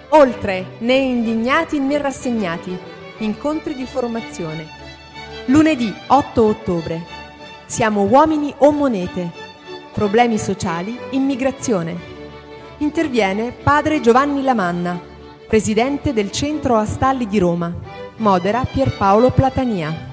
Oltre, né indignati né rassegnati. Incontri di formazione. Lunedì 8 ottobre. Siamo uomini o monete. Problemi sociali, immigrazione. Interviene padre Giovanni Lamanna, presidente del Centro Astalli di Roma. Modera Pierpaolo Platania.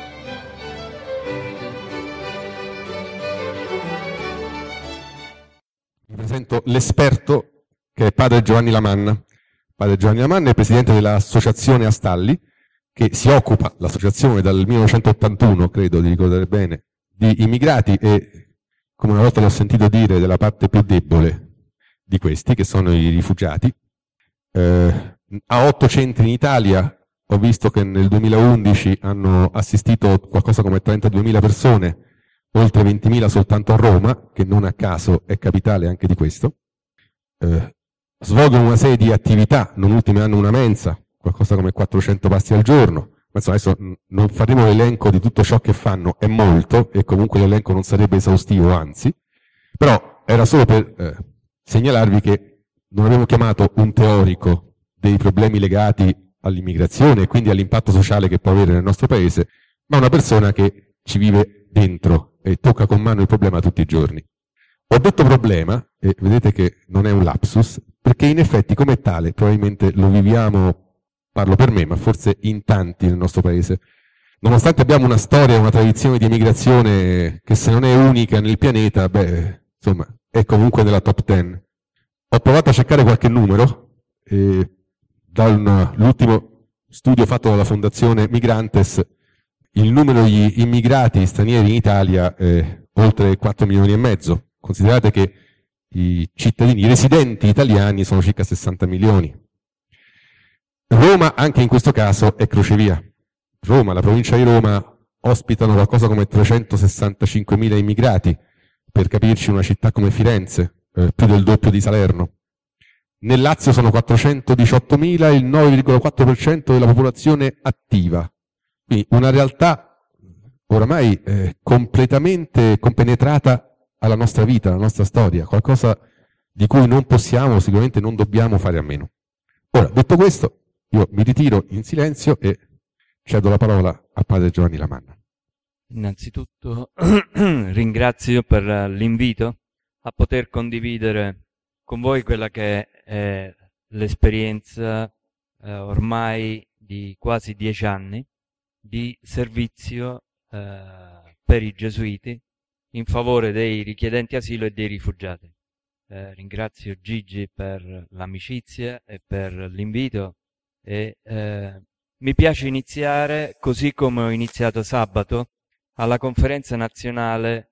Vi presento l'esperto che è padre Giovanni Lamanna. Padre Giovanni Lamanna è presidente dell'Associazione Astalli, che si occupa, l'associazione dal 1981, credo di ricordare bene, di immigrati e, come una volta l'ho sentito dire, della parte più debole di questi, che sono i rifugiati. Ha 8 centri in Italia. Ho visto che nel 2011 hanno assistito qualcosa come 32.000 persone, oltre 20.000 soltanto a Roma, che non a caso è capitale anche di questo. Svolgono una serie di attività, non ultime hanno una mensa, qualcosa come 400 pasti al giorno. Ma insomma, adesso non faremo l'elenco di tutto ciò che fanno, è molto, e comunque l'elenco non sarebbe esaustivo, anzi. Però era solo per segnalarvi che non abbiamo chiamato un teorico dei problemi legati all'immigrazione e quindi all'impatto sociale che può avere nel nostro paese, ma una persona che ci vive dentro e tocca con mano il problema tutti i giorni. Ho detto problema, e vedete che non è un lapsus, perché in effetti come tale probabilmente lo viviamo, parlo per me, ma forse in tanti nel nostro paese. Nonostante abbiamo una storia, una tradizione di emigrazione che se non è unica nel pianeta, insomma, è comunque nella top 10. Ho provato a cercare qualche numero, dall'ultimo studio fatto dalla Fondazione Migrantes, il numero di immigrati stranieri in Italia è oltre 4 milioni e mezzo. Considerate che i cittadini, i residenti italiani sono circa 60 milioni. Roma, anche in questo caso, è crocevia. Roma, la provincia di Roma, ospitano qualcosa come 365.000 immigrati, per capirci una città come Firenze, più del doppio di Salerno. Nel Lazio sono 418.000, il 9,4% della popolazione attiva. Quindi una realtà oramai completamente compenetrata alla nostra vita, alla nostra storia, qualcosa di cui non possiamo, sicuramente non dobbiamo fare a meno. Ora, detto questo, io mi ritiro in silenzio e cedo la parola a padre Giovanni Lamanna. Innanzitutto ringrazio per l'invito a poter condividere con voi quella che è l'esperienza ormai di quasi 10 anni di servizio per i gesuiti in favore dei richiedenti asilo e dei rifugiati. Ringrazio Gigi per l'amicizia e per l'invito e mi piace iniziare così come ho iniziato sabato alla conferenza nazionale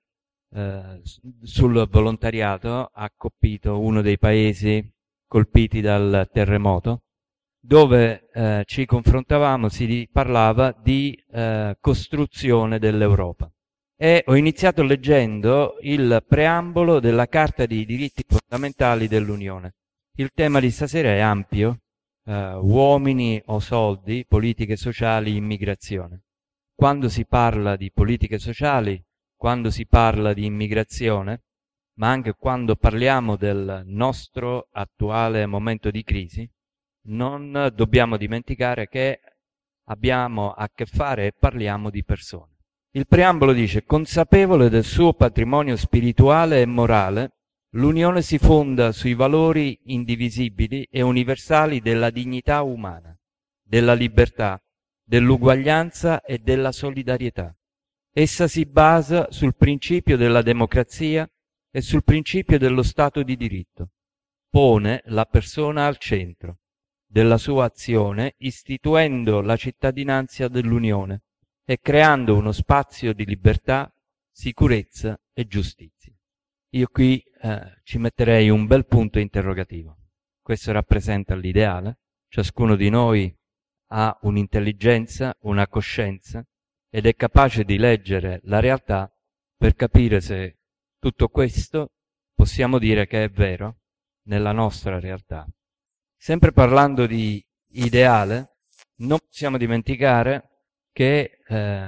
sul volontariato a Coppito, uno dei paesi colpiti dal terremoto, dove ci confrontavamo, si parlava di costruzione dell'Europa. E ho iniziato leggendo il preambolo della Carta dei diritti fondamentali dell'Unione. Il tema di stasera è ampio, uomini o soldi, politiche sociali, immigrazione. Quando si parla di politiche sociali, quando si parla di immigrazione, ma anche quando parliamo del nostro attuale momento di crisi, non dobbiamo dimenticare che abbiamo a che fare e parliamo di persone. Il preambolo dice: consapevole del suo patrimonio spirituale e morale, l'Unione si fonda sui valori indivisibili e universali della dignità umana, della libertà, dell'uguaglianza e della solidarietà. Essa si basa sul principio della democrazia e sul principio dello Stato di diritto. Pone la persona al centro della sua azione, istituendo la cittadinanza dell'Unione e creando uno spazio di libertà, sicurezza e giustizia. Io qui ci metterei un bel punto interrogativo. Questo rappresenta l'ideale. Ciascuno di noi ha un'intelligenza, una coscienza ed è capace di leggere la realtà per capire se tutto questo possiamo dire che è vero nella nostra realtà. Sempre parlando di ideale, non possiamo dimenticare che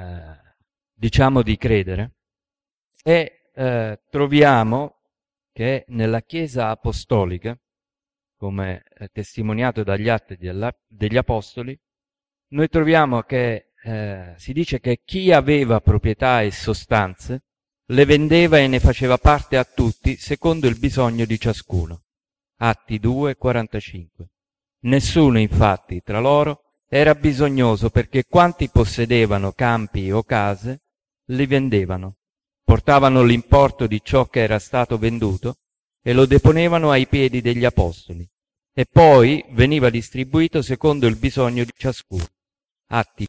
diciamo di credere e troviamo che nella Chiesa apostolica come testimoniato dagli Atti degli Apostoli, noi troviamo che si dice che chi aveva proprietà e sostanze le vendeva e ne faceva parte a tutti secondo il bisogno di ciascuno. Atti 2,45. Nessuno infatti tra loro era bisognoso, perché quanti possedevano campi o case li vendevano, portavano l'importo di ciò che era stato venduto e lo deponevano ai piedi degli apostoli, e poi veniva distribuito secondo il bisogno di ciascuno. Atti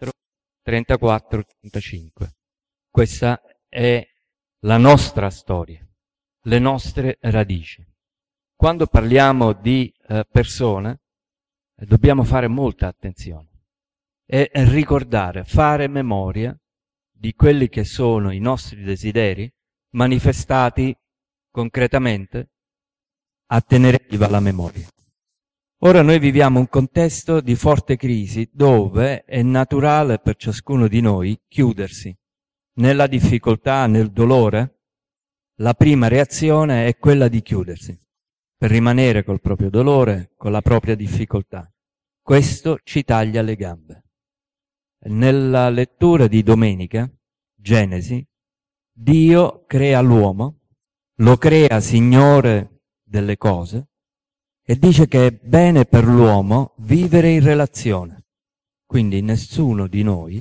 34-35. Questa è la nostra storia, le nostre radici. Quando parliamo di persone, dobbiamo fare molta attenzione e ricordare, fare memoria di quelli che sono i nostri desideri manifestati concretamente a tenere viva la memoria. Ora noi viviamo un contesto di forte crisi dove è naturale per ciascuno di noi chiudersi. Nella difficoltà, nel dolore, la prima reazione è quella di chiudersi, per rimanere col proprio dolore, con la propria difficoltà. Questo ci taglia le gambe. Nella lettura di domenica, Genesi, Dio crea l'uomo, lo crea Signore delle cose, e dice che è bene per l'uomo vivere in relazione. Quindi per nessuno di noi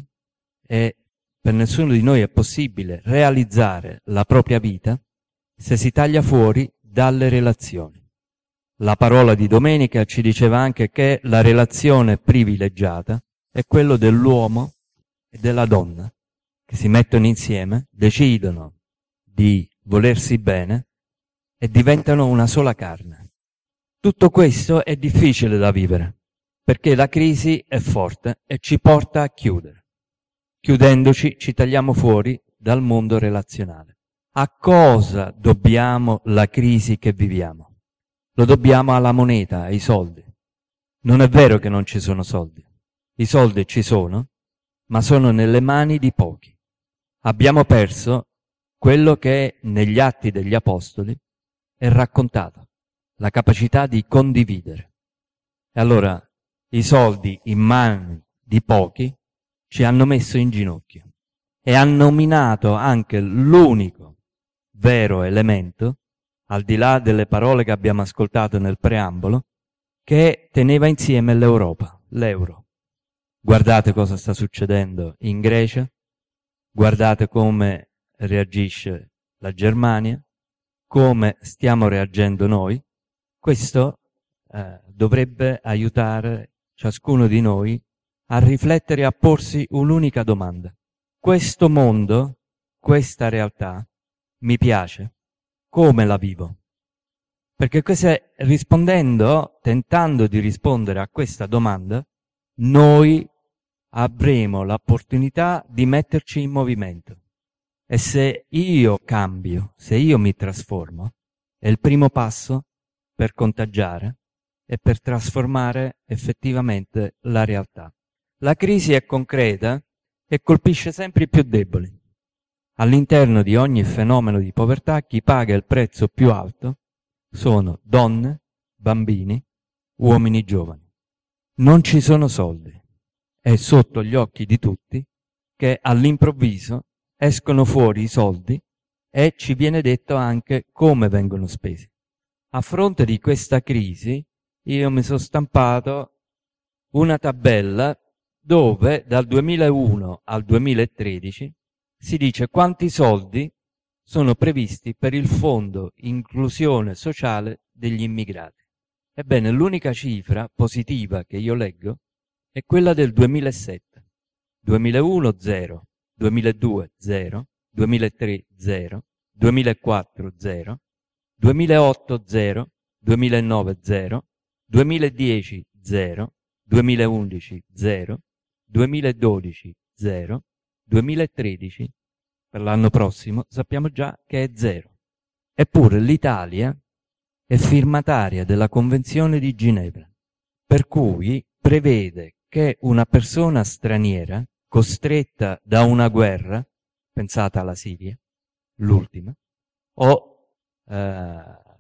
è possibile realizzare la propria vita se si taglia fuori dalle relazioni. La parola di domenica ci diceva anche che la relazione privilegiata è quello dell'uomo e della donna, che si mettono insieme, decidono di volersi bene e diventano una sola carne. Tutto questo è difficile da vivere, perché la crisi è forte e ci porta a chiudere. Chiudendoci ci tagliamo fuori dal mondo relazionale. A cosa dobbiamo la crisi che viviamo? Lo dobbiamo alla moneta, ai soldi. Non è vero che non ci sono soldi. I soldi ci sono, ma sono nelle mani di pochi. Abbiamo perso quello che negli Atti degli Apostoli è raccontato. La capacità di condividere. E allora i soldi in mani di pochi ci hanno messo in ginocchio e hanno minato anche l'unico vero elemento, al di là delle parole che abbiamo ascoltato nel preambolo, che teneva insieme l'Europa, l'euro. Guardate cosa sta succedendo in Grecia, guardate come reagisce la Germania, come stiamo reagendo noi. Questo dovrebbe aiutare ciascuno di noi a riflettere e a porsi un'unica domanda. Questo mondo, questa realtà, mi piace? Come la vivo? Perché tentando di rispondere a questa domanda, noi avremo l'opportunità di metterci in movimento. E se io cambio, se io mi trasformo, è il primo passo per contagiare e per trasformare effettivamente la realtà. La crisi è concreta e colpisce sempre i più deboli. All'interno di ogni fenomeno di povertà chi paga il prezzo più alto sono donne, bambini, uomini giovani. Non ci sono soldi. È sotto gli occhi di tutti che all'improvviso escono fuori i soldi e ci viene detto anche come vengono spesi. A fronte di questa crisi io mi sono stampato una tabella dove dal 2001 al 2013 si dice quanti soldi sono previsti per il Fondo Inclusione Sociale degli Immigrati. Ebbene, l'unica cifra positiva che io leggo è quella del 2007. 2001 0, 2002 0, 2003 0, 2004 0, 2008 0, 2009 0, 2010 0, 2011 0, 2012 0, 2013 per l'anno prossimo sappiamo già che è 0. Eppure l'Italia è firmataria della Convenzione di Ginevra, per cui prevede che una persona straniera costretta da una guerra, pensate alla Siria, l'ultima, o per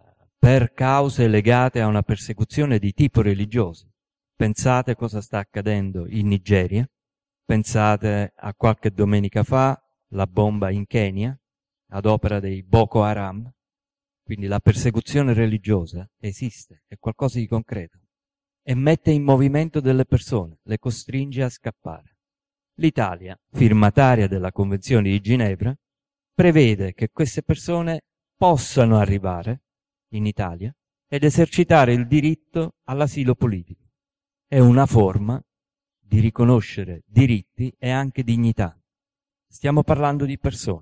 per cause legate a una persecuzione di tipo religioso. Pensate cosa sta accadendo in Nigeria, pensate a qualche domenica fa la bomba in Kenya ad opera dei Boko Haram. Quindi la persecuzione religiosa esiste, è qualcosa di concreto e mette in movimento delle persone, le costringe a scappare. L'Italia, firmataria della Convenzione di Ginevra, prevede che queste persone possano arrivare in Italia ed esercitare il diritto all'asilo politico. È una forma di riconoscere diritti e anche dignità. Stiamo parlando di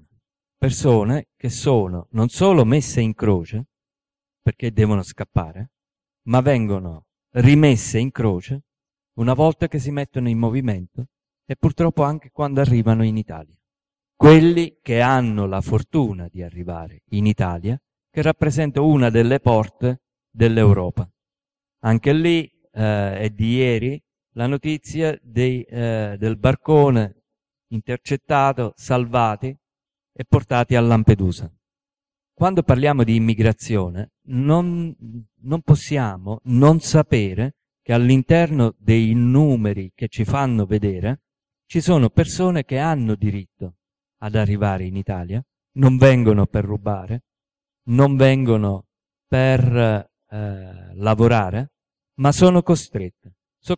persone che sono non solo messe in croce perché devono scappare, ma vengono rimesse in croce una volta che si mettono in movimento e purtroppo anche quando arrivano in Italia. Quelli che hanno la fortuna di arrivare in Italia, che rappresenta una delle porte dell'Europa. Anche lì è di ieri la notizia del barcone intercettato, salvati e portati a Lampedusa. Quando parliamo di immigrazione non possiamo non sapere che all'interno dei numeri che ci fanno vedere ci sono persone che hanno diritto ad arrivare in Italia, non vengono per rubare, non vengono per lavorare, ma sono costrette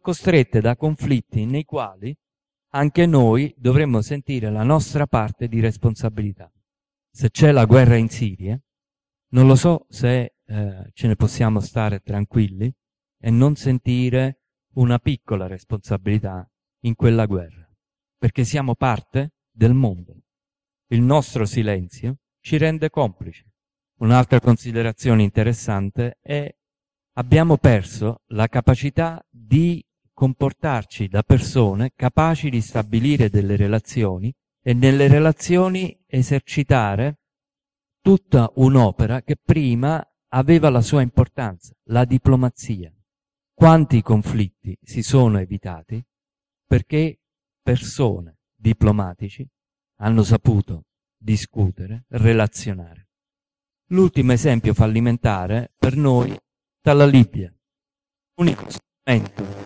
da conflitti nei quali anche noi dovremmo sentire la nostra parte di responsabilità. Se c'è la guerra in Siria, non lo so se ce ne possiamo stare tranquilli e non sentire una piccola responsabilità in quella guerra, perché siamo parte del mondo. Il nostro silenzio ci rende complici. Un'altra considerazione interessante è abbiamo perso la capacità di comportarci da persone capaci di stabilire delle relazioni e nelle relazioni esercitare tutta un'opera che prima aveva la sua importanza, la diplomazia. Quanti conflitti si sono evitati perché persone diplomatici hanno saputo discutere, relazionare. L'ultimo esempio fallimentare per noi dalla Libia. L'unico strumento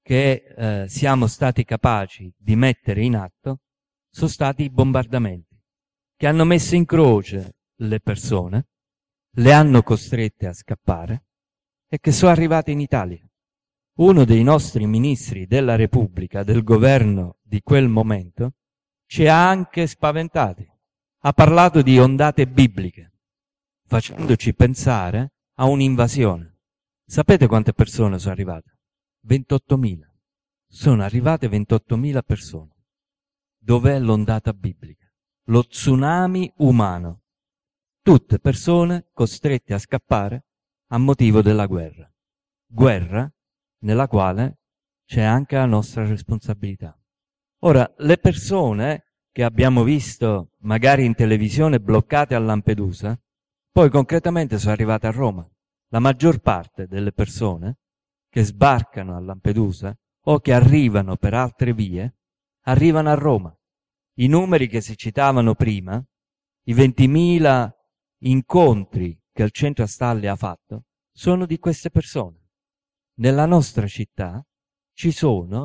che siamo stati capaci di mettere in atto sono stati i bombardamenti, che hanno messo in croce le persone, le hanno costrette a scappare e che sono arrivate in Italia. Uno dei nostri ministri della Repubblica, del governo di quel momento, ci ha anche spaventati. Ha parlato di ondate bibliche, facendoci pensare a un'invasione. Sapete quante persone sono arrivate? 28.000. Sono arrivate 28.000 persone. Dov'è l'ondata biblica? Lo tsunami umano. Tutte persone costrette a scappare a motivo della guerra. Guerra nella quale c'è anche la nostra responsabilità. Ora, le persone che abbiamo visto magari in televisione bloccate a Lampedusa, poi concretamente sono arrivate a Roma. La maggior parte delle persone che sbarcano a Lampedusa o che arrivano per altre vie, arrivano a Roma. I numeri che si citavano prima, i 20.000 incontri che il centro Stalli ha fatto, sono di queste persone. Nella nostra città c'è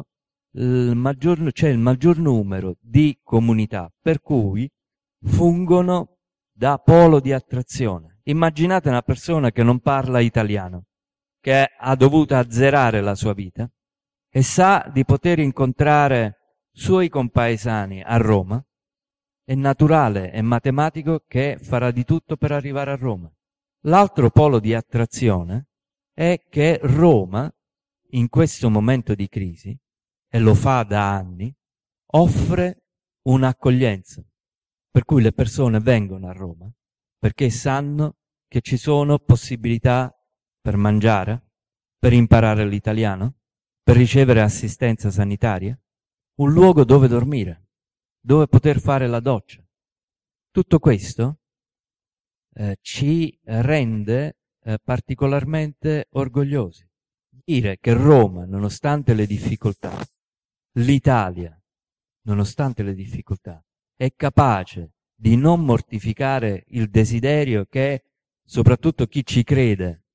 il maggior numero di comunità per cui fungono da polo di attrazione. Immaginate una persona che non parla italiano, che ha dovuto azzerare la sua vita e sa di poter incontrare suoi compaesani a Roma, è naturale e matematico che farà di tutto per arrivare a Roma. L'altro polo di attrazione è che Roma, in questo momento di crisi, e lo fa da anni, offre un'accoglienza, per cui le persone vengono a Roma perché sanno che ci sono possibilità per mangiare, per imparare l'italiano, per ricevere assistenza sanitaria, un luogo dove dormire, dove poter fare la doccia. Tutto questo ci rende particolarmente orgogliosi. Dire che Roma, nonostante le difficoltà, l'Italia, nonostante le difficoltà, è capace di non mortificare il desiderio che soprattutto chi ci crede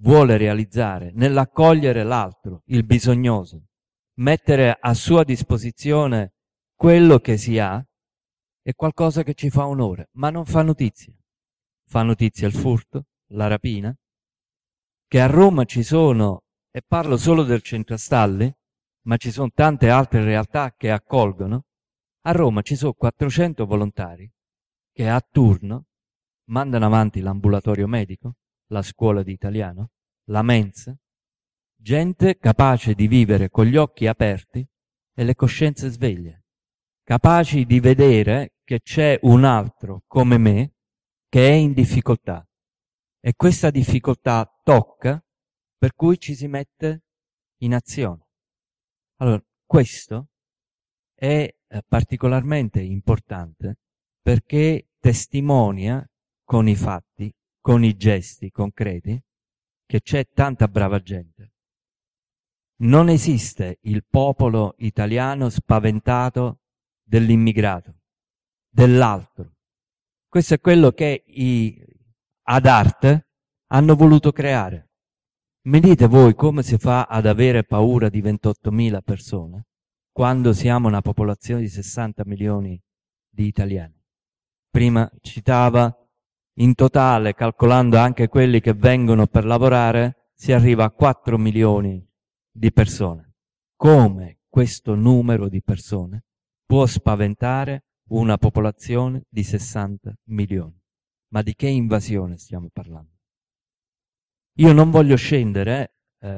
vuole realizzare nell'accogliere l'altro, il bisognoso, mettere a sua disposizione quello che si ha, è qualcosa che ci fa onore, ma non fa notizia. Fa notizia il furto, la rapina, che a Roma ci sono, e parlo solo del Centrastalli, ma ci sono tante altre realtà che accolgono. A Roma ci sono 400 volontari che a turno mandano avanti l'ambulatorio medico, la scuola di italiano, la mensa, gente capace di vivere con gli occhi aperti e le coscienze sveglie, capaci di vedere che c'è un altro come me che è in difficoltà e questa difficoltà tocca, per cui ci si mette in azione. Allora, questo è particolarmente importante perché testimonia con i fatti, con i gesti concreti, che c'è tanta brava gente. Non esiste il popolo italiano spaventato dell'immigrato, dell'altro. Questo è quello che ad arte hanno voluto creare. Mi dite voi come si fa ad avere paura di 28.000 persone quando siamo una popolazione di 60 milioni di italiani? Prima citava, in totale, calcolando anche quelli che vengono per lavorare, si arriva a 4 milioni di persone. Come questo numero di persone può spaventare una popolazione di 60 milioni? Ma di che invasione stiamo parlando? Io non voglio scendere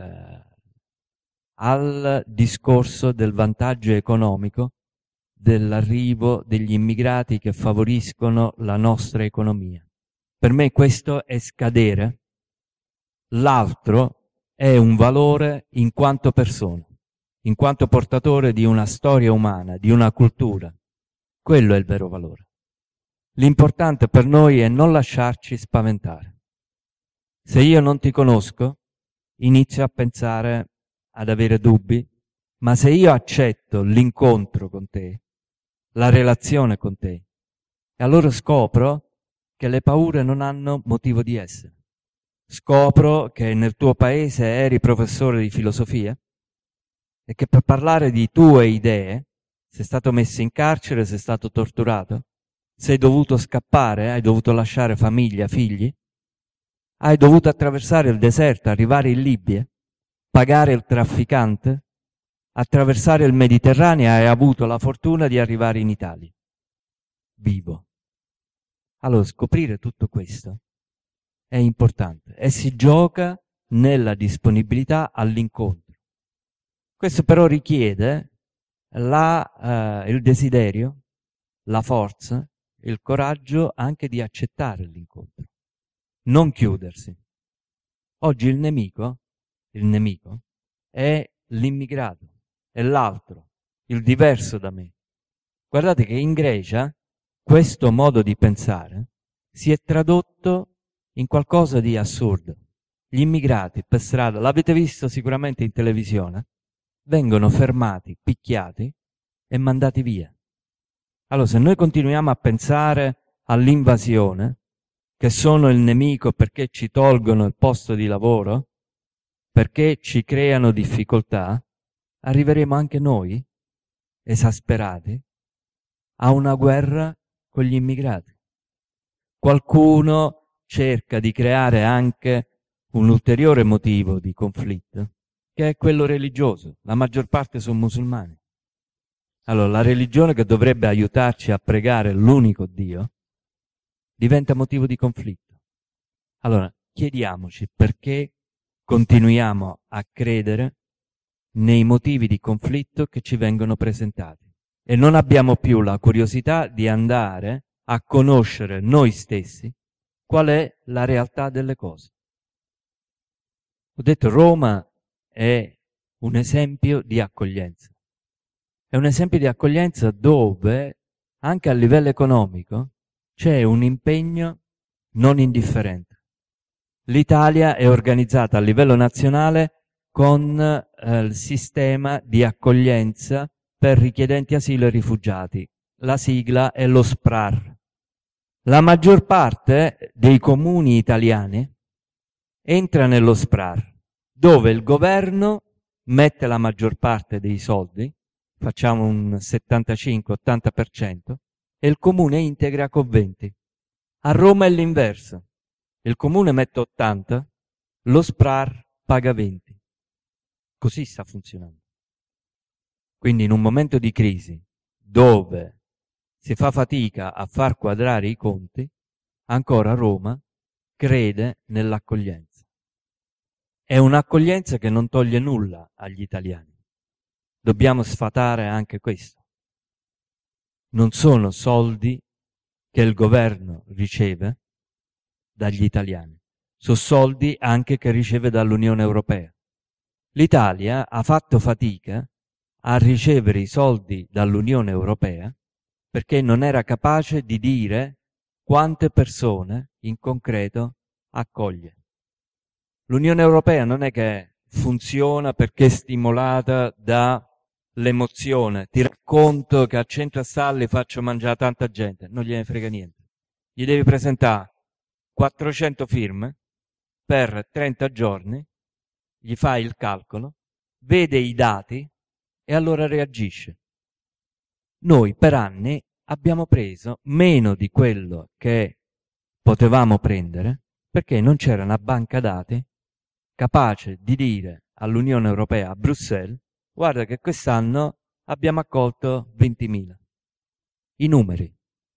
al discorso del vantaggio economico dell'arrivo degli immigrati che favoriscono la nostra economia. Per me questo è scadere. L'altro è un valore in quanto persona, in quanto portatore di una storia umana, di una cultura. Quello è il vero valore. L'importante per noi è non lasciarci spaventare. Se io non ti conosco, inizio a pensare, ad avere dubbi, ma se io accetto l'incontro con te, la relazione con te, e allora scopro che le paure non hanno motivo di essere. Scopro che nel tuo paese eri professore di filosofia e che per parlare di tue idee sei stato messo in carcere, sei stato torturato, sei dovuto scappare, hai dovuto lasciare famiglia, figli, hai dovuto attraversare il deserto, arrivare in Libia, pagare il trafficante, attraversare il Mediterraneo e hai avuto la fortuna di arrivare in Italia, vivo. Allora, scoprire tutto questo è importante e si gioca nella disponibilità all'incontro. Questo però richiede il desiderio, la forza, il coraggio anche di accettare l'incontro. Non chiudersi. Oggi il nemico è l'immigrato, è l'altro, il diverso da me. Guardate che in Grecia questo modo di pensare si è tradotto in qualcosa di assurdo. Gli immigrati per strada, l'avete visto sicuramente in televisione, vengono fermati, picchiati e mandati via. Allora, se noi continuiamo a pensare all'invasione, che sono il nemico perché ci tolgono il posto di lavoro, perché ci creano difficoltà, arriveremo anche noi, esasperati, a una guerra con gli immigrati. Qualcuno cerca di creare anche un ulteriore motivo di conflitto, che è quello religioso. La maggior parte sono musulmani. Allora, la religione che dovrebbe aiutarci a pregare l'unico Dio diventa motivo di conflitto. Allora, chiediamoci perché continuiamo a credere nei motivi di conflitto che ci vengono presentati e non abbiamo più la curiosità di andare a conoscere noi stessi qual è la realtà delle cose. Ho detto, Roma è un esempio di accoglienza. È un esempio di accoglienza dove, anche a livello economico, c'è un impegno non indifferente. L'Italia è organizzata a livello nazionale con il sistema di accoglienza per richiedenti asilo e rifugiati. La sigla è lo SPRAR. La maggior parte dei comuni italiani entra nello SPRAR, dove il governo mette la maggior parte dei soldi, facciamo un 75-80%, e il comune integra con 20%. A Roma è l'inverso. Il comune mette 80%, lo SPRAR paga 20%. Così sta funzionando. Quindi in un momento di crisi, dove si fa fatica a far quadrare i conti, ancora Roma crede nell'accoglienza. È un'accoglienza che non toglie nulla agli italiani. Dobbiamo sfatare anche questo. Non sono soldi che il governo riceve dagli italiani, sono soldi anche che riceve dall'Unione Europea. L'Italia ha fatto fatica a ricevere i soldi dall'Unione Europea perché non era capace di dire quante persone in concreto accoglie. L'Unione Europea non è che funziona perché è stimolata dall'emozione. Ti racconto che a Centrastalli faccio mangiare tanta gente, non gliene frega niente. Gli devi presentare 400 firme per 30 giorni, gli fai il calcolo, vede i dati e allora reagisce. Noi per anni abbiamo preso meno di quello che potevamo prendere perché non c'era una banca dati capace di dire all'Unione Europea, a Bruxelles, guarda che quest'anno abbiamo accolto 20.000. I numeri.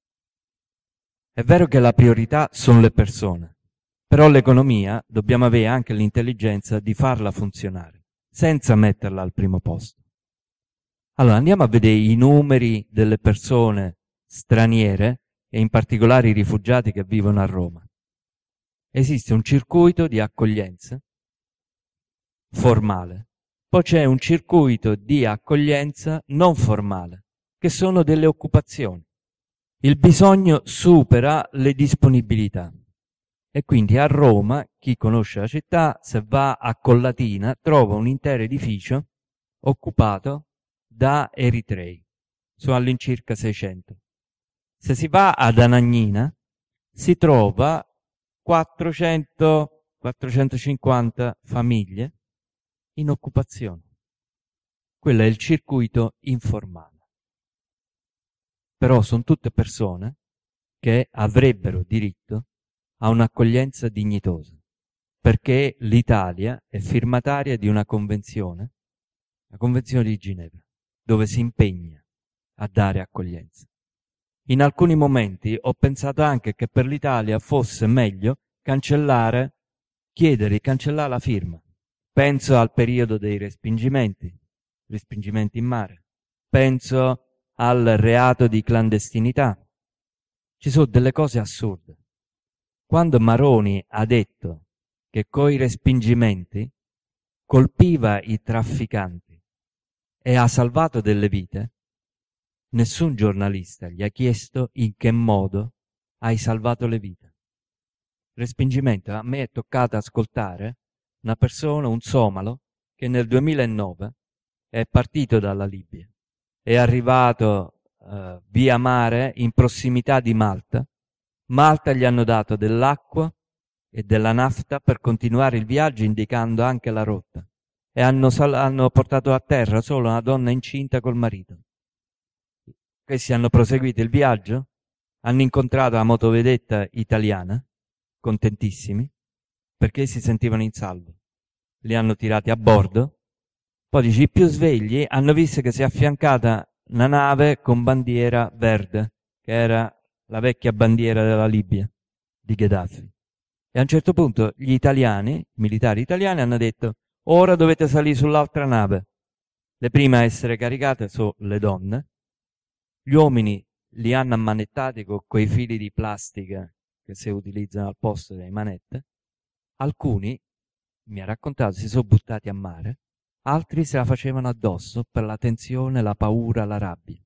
È vero che la priorità sono le persone, però l'economia dobbiamo avere anche l'intelligenza di farla funzionare, senza metterla al primo posto. Allora andiamo a vedere i numeri delle persone straniere e in particolare i rifugiati che vivono a Roma. Esiste un circuito di accoglienza formale, poi c'è un circuito di accoglienza non formale, che sono delle occupazioni. Il bisogno supera le disponibilità e quindi a Roma, chi conosce la città, se va a Collatina trova un intero edificio occupato da eritrei, sono all'incirca 600. Se si va ad Anagnina si trova 400-450 famiglie in occupazione. Quello è il circuito informale. Però sono tutte persone che avrebbero diritto a un'accoglienza dignitosa, perché l'Italia è firmataria di una convenzione, la Convenzione di Ginevra, dove si impegna a dare accoglienza. In alcuni momenti ho pensato anche che per l'Italia fosse meglio chiedere di cancellare la firma. Penso al periodo dei respingimenti in mare. Penso al reato di clandestinità. Ci sono delle cose assurde. Quando Maroni ha detto che coi respingimenti colpiva i trafficanti e ha salvato delle vite, nessun giornalista gli ha chiesto in che modo hai salvato le vite. Respingimento, a me è toccato ascoltare una persona, un somalo, che nel 2009 è partito dalla Libia, è arrivato via mare in prossimità di Malta. Malta gli hanno dato dell'acqua e della nafta per continuare il viaggio, indicando anche la rotta, e hanno portato a terra solo una donna incinta col marito. Questi hanno proseguito il viaggio, hanno incontrato la motovedetta italiana, contentissimi, perché si sentivano in salvo. Li hanno tirati a bordo, poi dice, i più svegli hanno visto che si è affiancata una nave con bandiera verde, che era la vecchia bandiera della Libia, di Gheddafi. E a un certo punto gli italiani, i militari italiani, hanno detto, ora dovete salire sull'altra nave. Le prime a essere caricate sono le donne. Gli uomini li hanno ammanettati con quei fili di plastica che si utilizzano al posto delle manette. Alcuni, mi ha raccontato, si sono buttati a mare, altri se la facevano addosso per la tensione, la paura, la rabbia.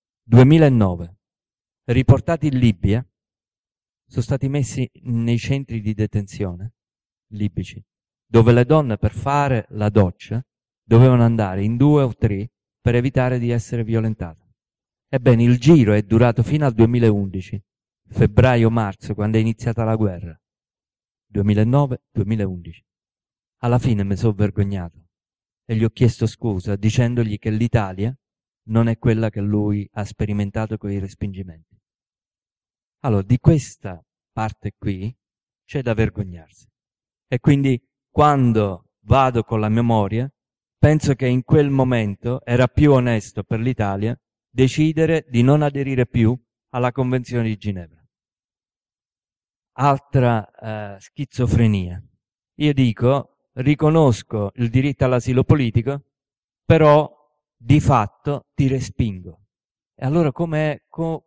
2009. Riportati in Libia, sono stati messi nei centri di detenzione libici, dove le donne per fare la doccia dovevano andare in 2 o 3 per evitare di essere violentate. Ebbene, il giro è durato fino al 2011, febbraio-marzo, quando è iniziata la guerra. 2009-2011. Alla fine mi sono vergognato e gli ho chiesto scusa dicendogli che l'Italia non è quella che lui ha sperimentato con i respingimenti. Allora, di questa parte qui c'è da vergognarsi. E quindi quando vado con la memoria, penso che in quel momento era più onesto per l'Italia decidere di non aderire più alla Convenzione di Ginevra. Altra schizofrenia. Io dico, riconosco il diritto all'asilo politico, però di fatto ti respingo. E allora come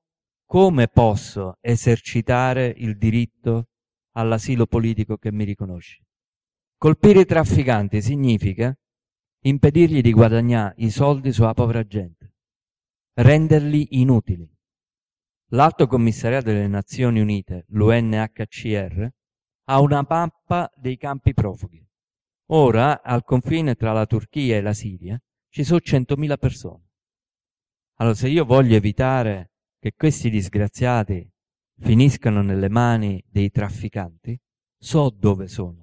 posso esercitare il diritto all'asilo politico che mi riconosci? Colpire i trafficanti significa impedirgli di guadagnare i soldi sulla povera gente, renderli inutili. L'Alto Commissariato delle Nazioni Unite, l'UNHCR, ha una mappa dei campi profughi. Ora, al confine tra la Turchia e la Siria, ci sono 100.000 persone. Allora, se io voglio evitare che questi disgraziati finiscano nelle mani dei trafficanti, so dove sono.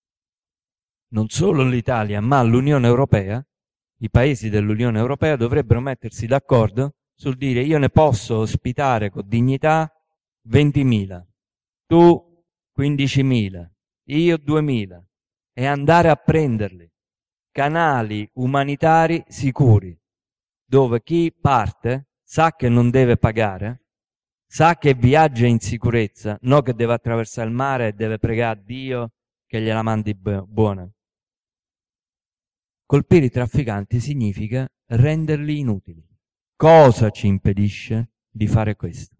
Non solo l'Italia, ma l'Unione Europea, i paesi dell'Unione Europea dovrebbero mettersi d'accordo sul dire io ne posso ospitare con dignità 20.000, tu 15.000, io 2.000 e andare a prenderli. Canali umanitari sicuri, dove chi parte sa che non deve pagare, sa che viaggia in sicurezza, non che deve attraversare il mare e deve pregare a Dio che gliela mandi buona. Colpire i trafficanti significa renderli inutili. Cosa ci impedisce di fare questo?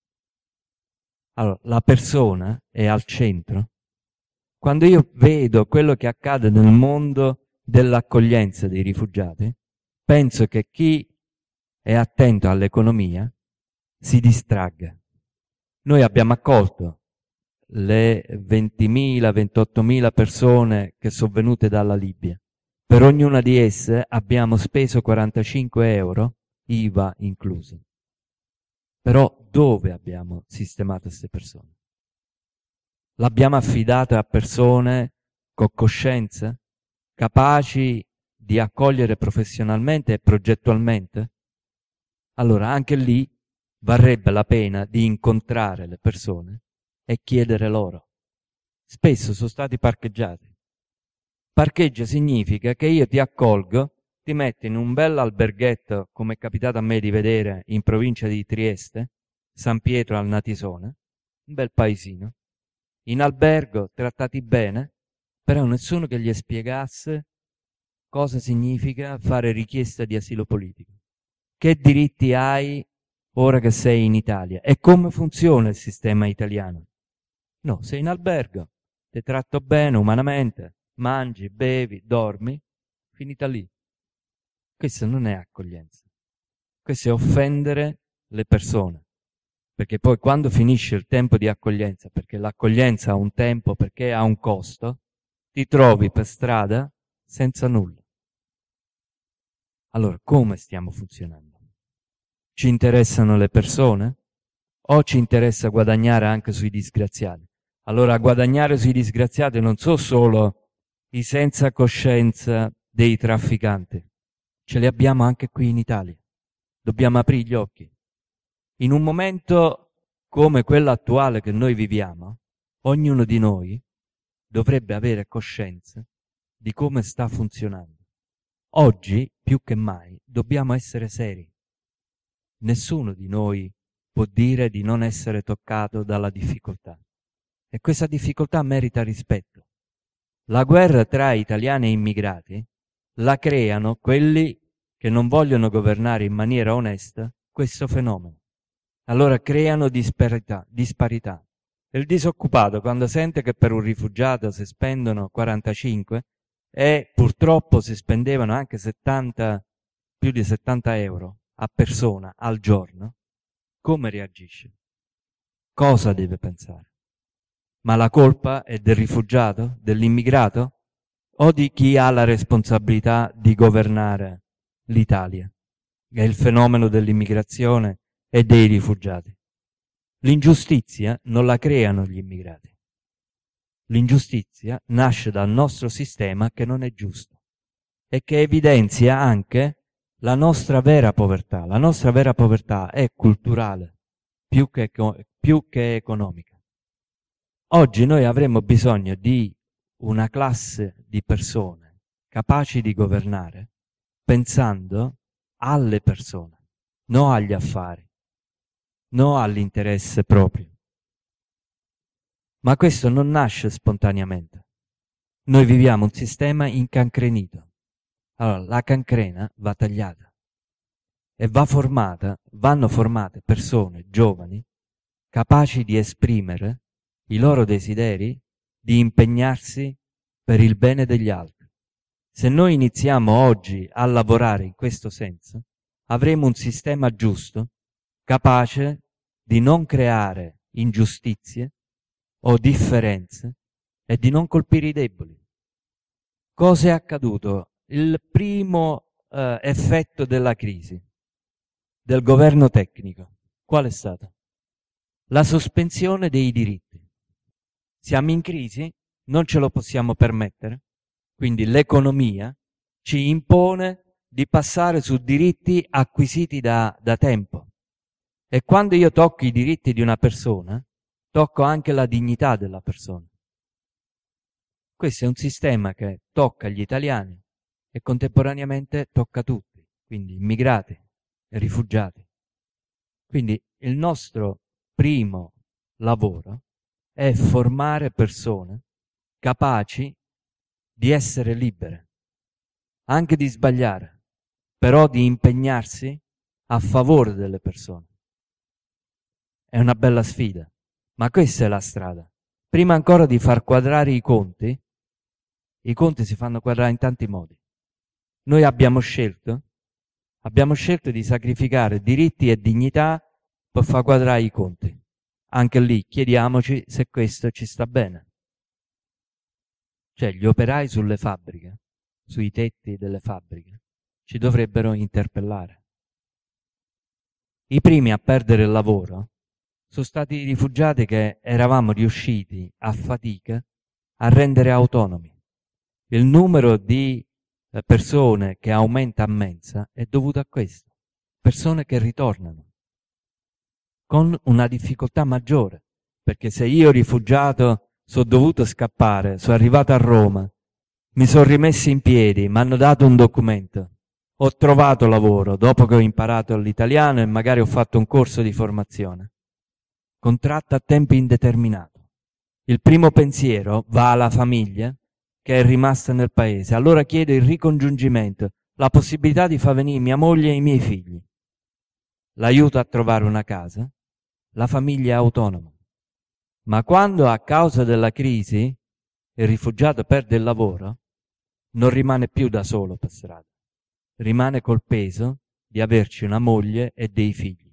Allora, la persona è al centro. Quando io vedo quello che accade nel mondo dell'accoglienza dei rifugiati, penso che chi è attento all'economia si distragga. Noi abbiamo accolto le 20.000, 28.000 persone che sono venute dalla Libia. Per ognuna di esse abbiamo speso 45 euro, IVA incluso. Però dove abbiamo sistemato queste persone? L'abbiamo affidata a persone con coscienza, capaci di accogliere professionalmente e progettualmente? Allora anche lì varrebbe la pena di incontrare le persone e chiedere loro. Spesso sono stati parcheggiati. Parcheggio significa che io ti accolgo, ti metto in un bel alberghetto, come è capitato a me di vedere in provincia di Trieste, San Pietro al Natisone, un bel paesino, in albergo, trattati bene, però nessuno che gli spiegasse cosa significa fare richiesta di asilo politico. Che diritti hai ora che sei in Italia? E come funziona il sistema italiano? No, sei in albergo, ti tratto bene umanamente, mangi, bevi, dormi, finita lì. Questa non è accoglienza. Questo è offendere le persone. Perché poi quando finisce il tempo di accoglienza, perché l'accoglienza ha un tempo, perché ha un costo, ti trovi per strada senza nulla. Allora, come stiamo funzionando? Ci interessano le persone? O ci interessa guadagnare anche sui disgraziati? Allora, guadagnare sui disgraziati non sono solo i senza coscienza dei trafficanti. Ce li abbiamo anche qui in Italia. Dobbiamo aprire gli occhi. In un momento come quello attuale che noi viviamo, ognuno di noi dovrebbe avere coscienza di come sta funzionando. Oggi, più che mai, dobbiamo essere seri. Nessuno di noi può dire di non essere toccato dalla difficoltà. E questa difficoltà merita rispetto. La guerra tra italiani e immigrati la creano quelli che non vogliono governare in maniera onesta questo fenomeno. Allora creano disparità. Il disoccupato, quando sente che per un rifugiato si spendono 45 e purtroppo si spendevano anche più di 70 euro a persona al giorno, come reagisce? Cosa deve pensare? Ma la colpa è del rifugiato, dell'immigrato o di chi ha la responsabilità di governare l'Italia? È il fenomeno dell'immigrazione e dei rifugiati. L'ingiustizia non la creano gli immigrati. L'ingiustizia nasce dal nostro sistema che non è giusto e che evidenzia anche la nostra vera povertà. La nostra vera povertà è culturale più che economica. Oggi noi avremmo bisogno di una classe di persone capaci di governare pensando alle persone, non agli affari, non all'interesse proprio. Ma questo non nasce spontaneamente. Noi viviamo un sistema incancrenito. Allora, la cancrena va tagliata e vanno formate persone giovani capaci di esprimere i loro desideri, di impegnarsi per il bene degli altri. Se noi iniziamo oggi a lavorare in questo senso, avremo un sistema giusto, capace di non creare ingiustizie o differenze e di non colpire i deboli. Cosa è accaduto? Il primo effetto della crisi del governo tecnico, qual è stato? La sospensione dei diritti. Siamo in crisi, non ce lo possiamo permettere, quindi l'economia ci impone di passare su diritti acquisiti da tempo. E quando io tocco i diritti di una persona, tocco anche la dignità della persona. Questo è un sistema che tocca gli italiani e contemporaneamente tocca tutti, quindi immigrati e rifugiati. Quindi il nostro primo lavoro è formare persone capaci di essere libere, anche di sbagliare, però di impegnarsi a favore delle persone. È una bella sfida, ma questa è la strada. Prima ancora di far quadrare i conti si fanno quadrare in tanti modi. Noi abbiamo scelto di sacrificare diritti e dignità per far quadrare i conti. Anche lì chiediamoci se questo ci sta bene. Cioè gli operai sulle fabbriche, sui tetti delle fabbriche, ci dovrebbero interpellare. I primi a perdere il lavoro sono stati i rifugiati che eravamo riusciti a fatica a rendere autonomi. Il numero di persone che aumenta a mensa è dovuto a questo. Persone che ritornano con una difficoltà maggiore, perché se io rifugiato sono dovuto scappare, sono arrivato a Roma, mi sono rimesso in piedi, mi hanno dato un documento, ho trovato lavoro dopo che ho imparato l'italiano e magari ho fatto un corso di formazione, contratto a tempo indeterminato. Il primo pensiero va alla famiglia che è rimasta nel paese, allora chiedo il ricongiungimento, la possibilità di far venire mia moglie e i miei figli, l'aiuto a trovare una casa, la famiglia è autonoma. Ma quando a causa della crisi il rifugiato perde il lavoro, non rimane più da solo per strada, rimane col peso di averci una moglie e dei figli.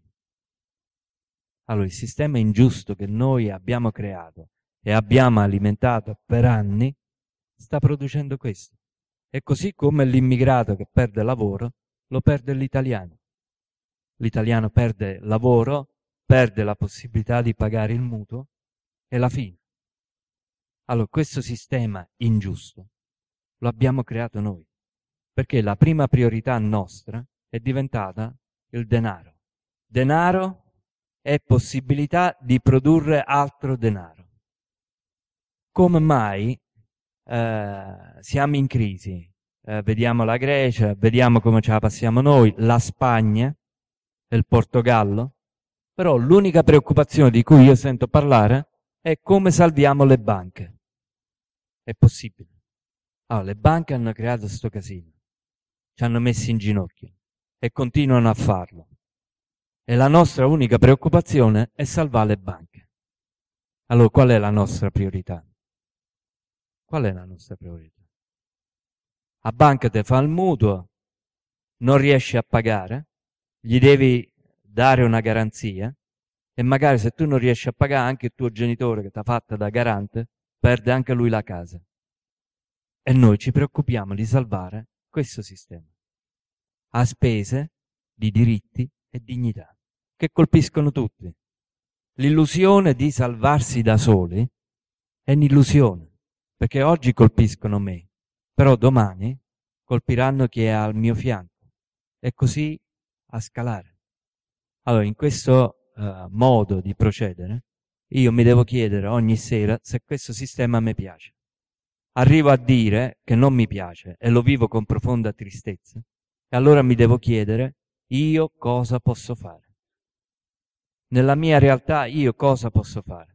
Allora il sistema ingiusto che noi abbiamo creato e abbiamo alimentato per anni sta producendo questo. E così come l'immigrato che perde lavoro, lo perde l'italiano. L'italiano perde lavoro, perde la possibilità di pagare il mutuo e la fine. Allora questo sistema ingiusto lo abbiamo creato noi, perché la prima priorità nostra è diventata il denaro. Denaro è possibilità di produrre altro denaro. Come mai siamo in crisi? Vediamo la Grecia, vediamo come ce la passiamo noi, la Spagna e il Portogallo, però l'unica preoccupazione di cui io sento parlare è come salviamo le banche. È possibile. Allora, le banche hanno creato sto casino, ci hanno messi in ginocchio e continuano a farlo. E la nostra unica preoccupazione è salvare le banche. Allora, qual è la nostra priorità? Qual è la nostra priorità? A banca te fa il mutuo, non riesci a pagare, gli devi dare una garanzia e magari se tu non riesci a pagare anche il tuo genitore che ti ha fatta da garante, perde anche lui la casa. E noi ci preoccupiamo di salvare questo sistema a spese di diritti e dignità che colpiscono tutti. L'illusione di salvarsi da soli È un'illusione, perché oggi colpiscono me, però domani colpiranno chi è al mio fianco, e così a scalare. Allora, in questo modo di procedere, io mi devo chiedere ogni sera se questo sistema mi piace. Arrivo a dire che non mi piace e lo vivo con profonda tristezza, e allora mi devo chiedere io cosa posso fare. Nella mia realtà io cosa posso fare?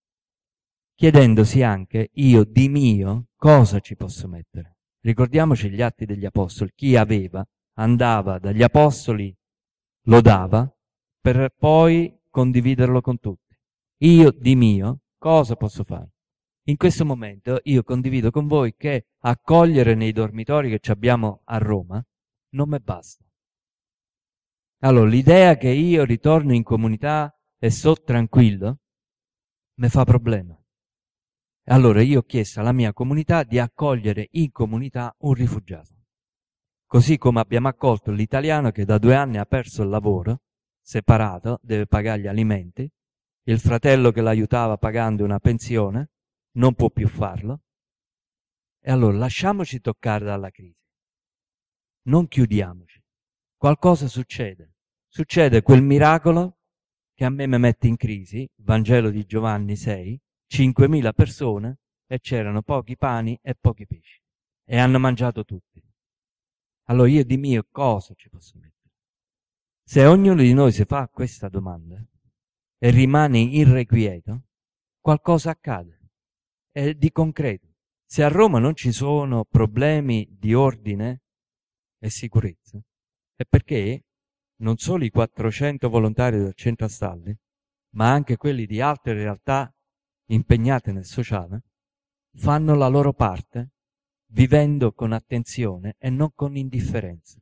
Chiedendosi anche io di mio cosa ci posso mettere. Ricordiamoci gli Atti degli Apostoli. Chi aveva andava dagli Apostoli, lo dava, per poi condividerlo con tutti. Io di mio cosa posso fare? In questo momento io condivido con voi che accogliere nei dormitori che abbiamo a Roma non mi basta. Allora, l'idea che io ritorno in comunità e sto tranquillo mi fa problema. Allora io ho chiesto alla mia comunità di accogliere in comunità un rifugiato. Così come abbiamo accolto l'italiano che da 2 anni ha perso il lavoro, separato, deve pagare gli alimenti, il fratello che l'aiutava pagando una pensione non può più farlo. E allora lasciamoci toccare dalla crisi. Non chiudiamoci. Qualcosa succede. Succede quel miracolo che a me mi mette in crisi, Vangelo di Giovanni 6, 5.000 persone e c'erano pochi pani e pochi pesci. E hanno mangiato tutti. Allora io di mio cosa ci posso mettere? Se ognuno di noi si fa questa domanda e rimane irrequieto, qualcosa accade. È di concreto. Se a Roma non ci sono problemi di ordine e sicurezza, è perché non solo i 400 volontari del centro stalli, ma anche quelli di altre realtà impegnate nel sociale, fanno la loro parte vivendo con attenzione e non con indifferenza.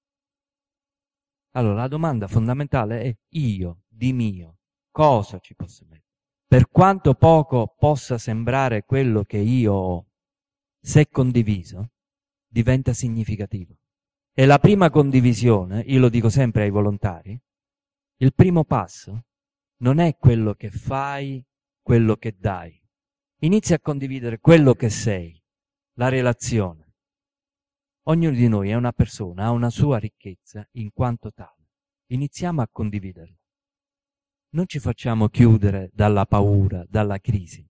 Allora la domanda fondamentale è io, di mio, cosa ci posso mettere? Per quanto poco possa sembrare quello che io ho, se condiviso, diventa significativo. E la prima condivisione, io lo dico sempre ai volontari, il primo passo non è quello che fai, quello che dai. Inizia a condividere quello che sei, la relazione. Ognuno di noi è una persona, ha una sua ricchezza in quanto tale. Iniziamo a condividerla. Non ci facciamo chiudere dalla paura, dalla crisi.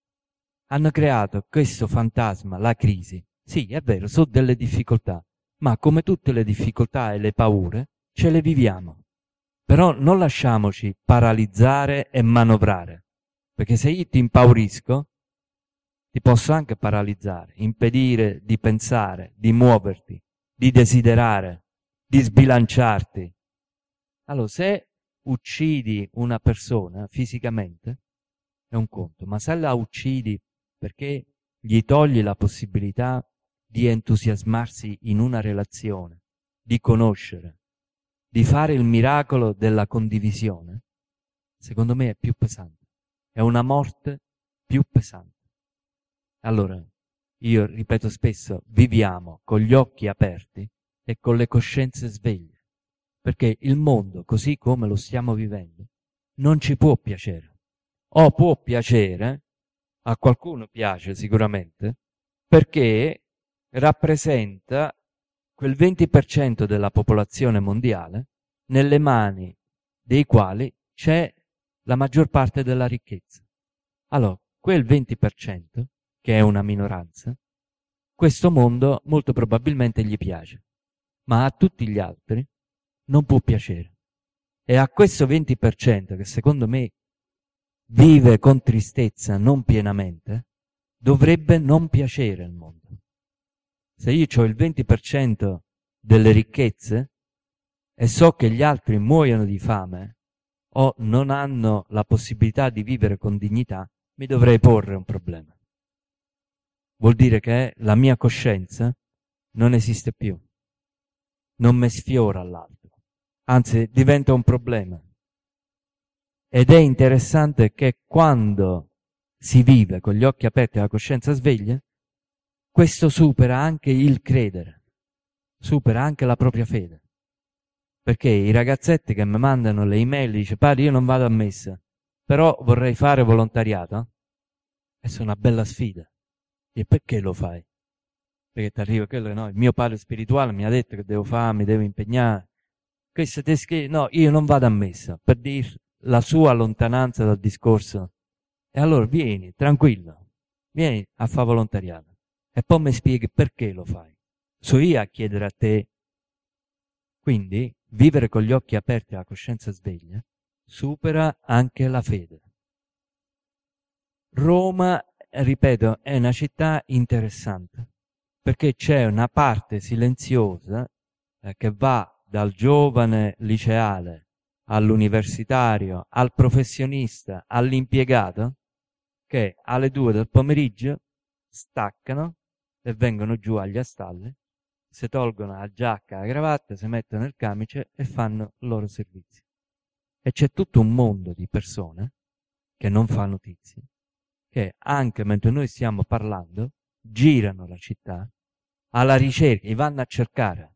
Hanno creato questo fantasma, la crisi. Sì, è vero, sono delle difficoltà, ma come tutte le difficoltà e le paure, ce le viviamo. Però non lasciamoci paralizzare e manovrare, perché se io ti impaurisco, ti posso anche paralizzare, impedire di pensare, di muoverti, di desiderare, di sbilanciarti. Allora, se uccidi una persona fisicamente, è un conto, ma se la uccidi perché gli togli la possibilità di entusiasmarsi in una relazione, di conoscere, di fare il miracolo della condivisione, secondo me è più pesante. È una morte più pesante. Allora, io ripeto spesso, viviamo con gli occhi aperti e con le coscienze sveglie, perché il mondo, così come lo stiamo vivendo, non ci può piacere. O può piacere, a qualcuno piace sicuramente, perché rappresenta quel 20% della popolazione mondiale nelle mani dei quali c'è la maggior parte della ricchezza. Allora, quel 20%, che è una minoranza, questo mondo molto probabilmente gli piace, ma a tutti gli altri non può piacere. E a questo 20%, che secondo me vive con tristezza non pienamente, dovrebbe non piacere il mondo. Se io ho il 20% delle ricchezze e so che gli altri muoiono di fame o non hanno la possibilità di vivere con dignità, mi dovrei porre un problema. Vuol dire che la mia coscienza non esiste più, non mi sfiora all'altro, anzi diventa un problema. Ed è interessante che quando si vive con gli occhi aperti e la coscienza sveglia, questo supera anche il credere, supera anche la propria fede. Perché i ragazzetti che mi mandano le email dicono: padre, io non vado a messa, però vorrei fare volontariato. Questa è una bella sfida. E perché lo fai? Perché ti arriva quello, no, il mio padre spirituale mi ha detto che devo fare, mi devo impegnare. Questo te scrive, no, io non vado a messa, per dire la sua lontananza dal discorso. E allora vieni, tranquillo, vieni a fare volontariato. E poi mi spieghi perché lo fai. So io a chiedere a te. Quindi, vivere con gli occhi aperti e la coscienza sveglia supera anche la fede. Roma, ripeto, è una città interessante, perché c'è una parte silenziosa che va dal giovane liceale all'universitario, al professionista, all'impiegato, che alle 2 del pomeriggio staccano e vengono giù agli stalli, si tolgono la giacca, la cravatta, si mettono il camice e fanno il loro servizio. E c'è tutto un mondo di persone che non fa notizie, che anche mentre noi stiamo parlando, girano la città alla ricerca, li vanno a cercare.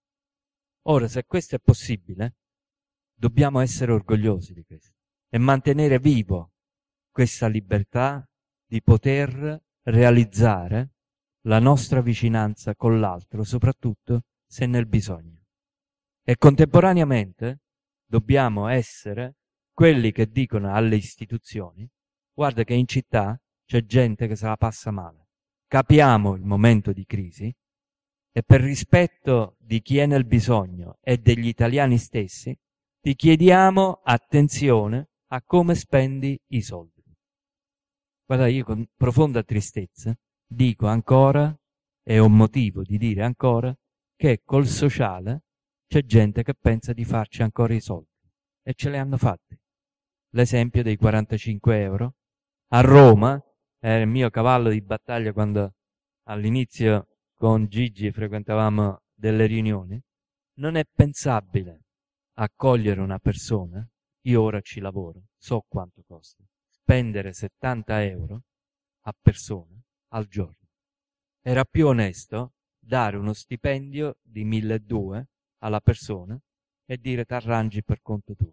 Ora, se questo è possibile, dobbiamo essere orgogliosi di questo e mantenere vivo questa libertà di poter realizzare la nostra vicinanza con l'altro, soprattutto se nel bisogno. E contemporaneamente dobbiamo essere quelli che dicono alle istituzioni: guarda che in città c'è gente che se la passa male. Capiamo il momento di crisi e per rispetto di chi è nel bisogno e degli italiani stessi ti chiediamo attenzione a come spendi i soldi. Guarda, io con profonda tristezza dico ancora, e ho motivo di dire ancora, che col sociale c'è gente che pensa di farci ancora i soldi e ce li hanno fatti. L'esempio dei 45 euro. A Roma, era il mio cavallo di battaglia quando all'inizio con Gigi frequentavamo delle riunioni, non è pensabile accogliere una persona, io ora ci lavoro, so quanto costa, spendere 70 euro a persona al giorno. Era più onesto dare uno stipendio di 1.200 alla persona e dire t'arrangi per conto tuo.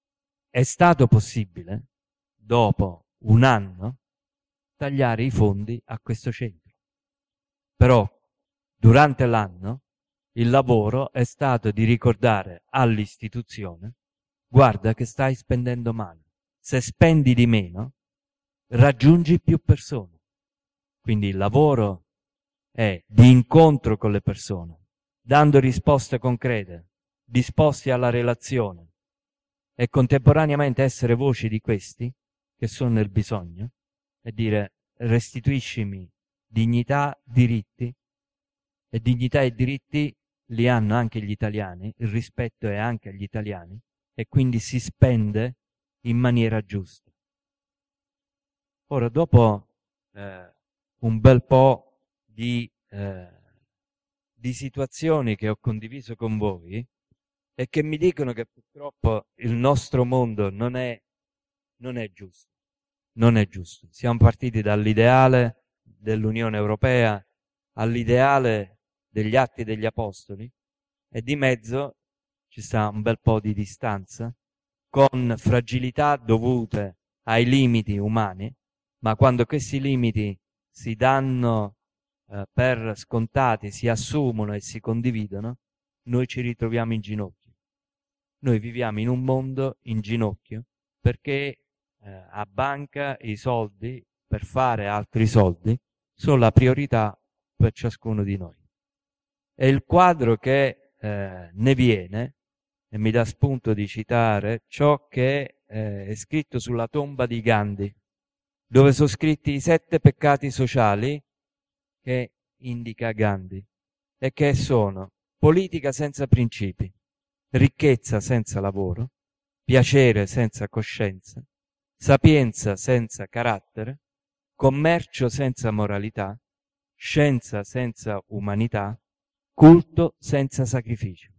È stato possibile, dopo un anno, tagliare i fondi a questo centro. Però, durante l'anno, il lavoro è stato di ricordare all'istituzione: guarda che stai spendendo male. Se spendi di meno, raggiungi più persone. Quindi il lavoro è di incontro con le persone, dando risposte concrete, disposti alla relazione, e contemporaneamente essere voci di questi che sono nel bisogno e dire: restituiscimi dignità, diritti, e dignità e diritti li hanno anche gli italiani, il rispetto è anche agli italiani, e quindi si spende in maniera giusta. Ora, dopo un bel po' di situazioni che ho condiviso con voi e che mi dicono che purtroppo il nostro mondo non è giusto. Non è giusto. Siamo partiti dall'ideale dell'Unione Europea all'ideale degli Atti degli Apostoli e di mezzo ci sta un bel po' di distanza, con fragilità dovute ai limiti umani, ma quando questi limiti si danno per scontati, si assumono e si condividono, noi ci ritroviamo in ginocchio. Noi viviamo in un mondo in ginocchio perché a banca i soldi, per fare altri soldi, sono la priorità per ciascuno di noi. E il quadro che ne viene, e mi dà spunto di citare ciò che è scritto sulla tomba di Gandhi, dove sono scritti i 7 peccati sociali che indica Gandhi, e che sono: politica senza principi, ricchezza senza lavoro, piacere senza coscienza, sapienza senza carattere, commercio senza moralità, scienza senza umanità, culto senza sacrificio.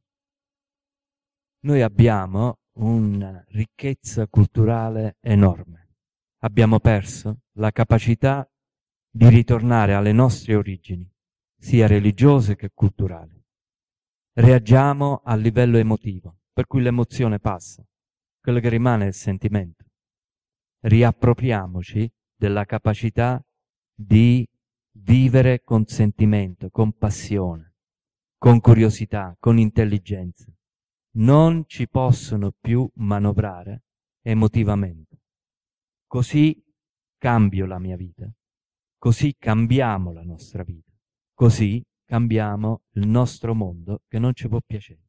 Noi abbiamo una ricchezza culturale enorme. Abbiamo perso la capacità di ritornare alle nostre origini, sia religiose che culturali. Reagiamo a livello emotivo, per cui l'emozione passa, quello che rimane è il sentimento. Riappropriamoci della capacità di vivere con sentimento, con passione, con curiosità, con intelligenza. Non ci possono più manovrare emotivamente. Così cambio la mia vita, così cambiamo la nostra vita, così cambiamo il nostro mondo che non ci può piacere.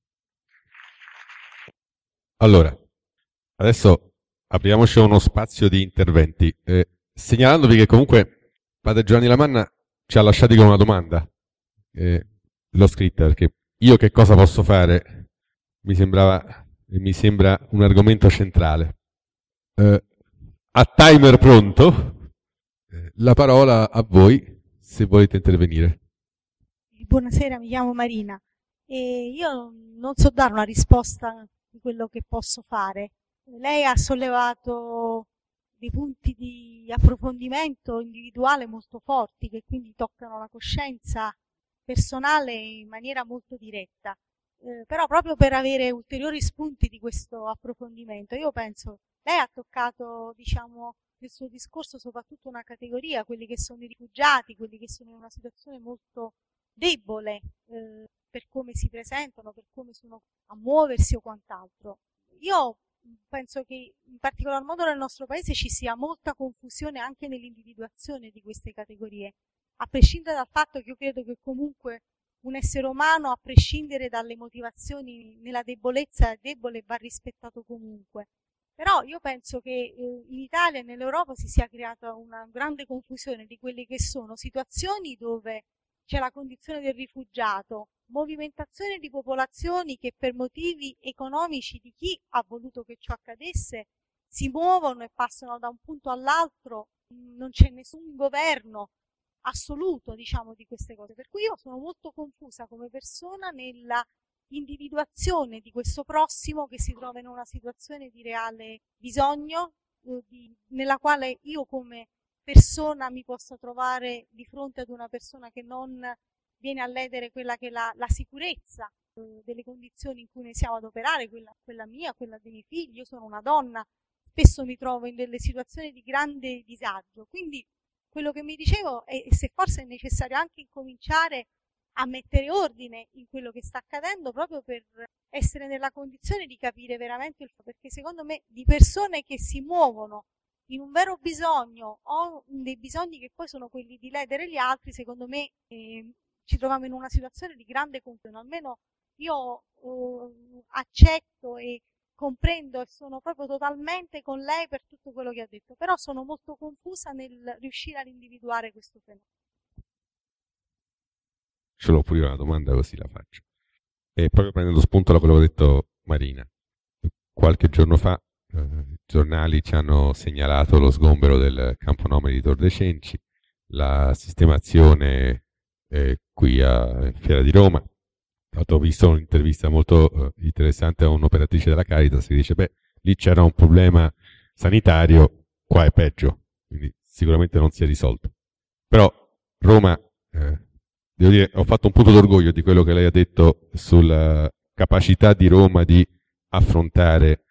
Allora, adesso apriamoci a uno spazio di interventi, segnalandovi che comunque padre Giovanni Lamanna ci ha lasciati con una domanda, l'ho scritta perché io che cosa posso fare mi sembra un argomento centrale. A timer pronto, la parola a voi se volete intervenire. Buonasera, mi chiamo Marina e io non so dare una risposta di quello che posso fare. Lei ha sollevato dei punti di approfondimento individuale molto forti che quindi toccano la coscienza personale in maniera molto diretta. Però proprio per avere ulteriori spunti di questo approfondimento, io penso, lei ha toccato, diciamo, nel suo discorso soprattutto una categoria, quelli che sono i rifugiati, quelli che sono in una situazione molto debole per come si presentano, per come sono a muoversi o quant'altro. Io penso che in particolar modo nel nostro paese ci sia molta confusione anche nell'individuazione di queste categorie, a prescindere dal fatto che io credo che comunque un essere umano, a prescindere dalle motivazioni nella debolezza, è debole e va rispettato comunque. Però io penso che in Italia e nell'Europa si sia creata una grande confusione di quelle che sono situazioni dove c'è la condizione del rifugiato, movimentazione di popolazioni che per motivi economici di chi ha voluto che ciò accadesse si muovono e passano da un punto all'altro, non c'è nessun governo assoluto, diciamo, di queste cose. Per cui io sono molto confusa come persona nella individuazione di questo prossimo che si trova in una situazione di reale bisogno, nella quale io come persona mi possa trovare di fronte ad una persona che non viene a ledere quella che è la sicurezza delle condizioni in cui noi siamo ad operare, quella mia, quella dei miei figli. Io sono una donna, spesso mi trovo in delle situazioni di grande disagio, quindi quello che mi dicevo è se forse è necessario anche incominciare a mettere ordine in quello che sta accadendo proprio per essere nella condizione di capire veramente perché secondo me di persone che si muovono in un vero bisogno o dei bisogni che poi sono quelli di ledere gli altri, secondo me ci troviamo in una situazione di grande confusione. Almeno io accetto e comprendo e sono proprio totalmente con lei per tutto quello che ha detto, però sono molto confusa nel riuscire ad individuare questo fenomeno. Ce l'ho pure una domanda, così la faccio. E proprio prendendo spunto da quello che ha detto Marina, qualche giorno fa i giornali ci hanno segnalato lo sgombero del campo nomadi di Tor de' Cenci, la sistemazione qui a Fiera di Roma. Ho visto un'intervista molto interessante a un'operatrice della Caritas che dice, beh, lì c'era un problema sanitario, qua è peggio, quindi sicuramente non si è risolto. Però Roma, devo dire, ho fatto un punto d'orgoglio di quello che lei ha detto sulla capacità di Roma di affrontare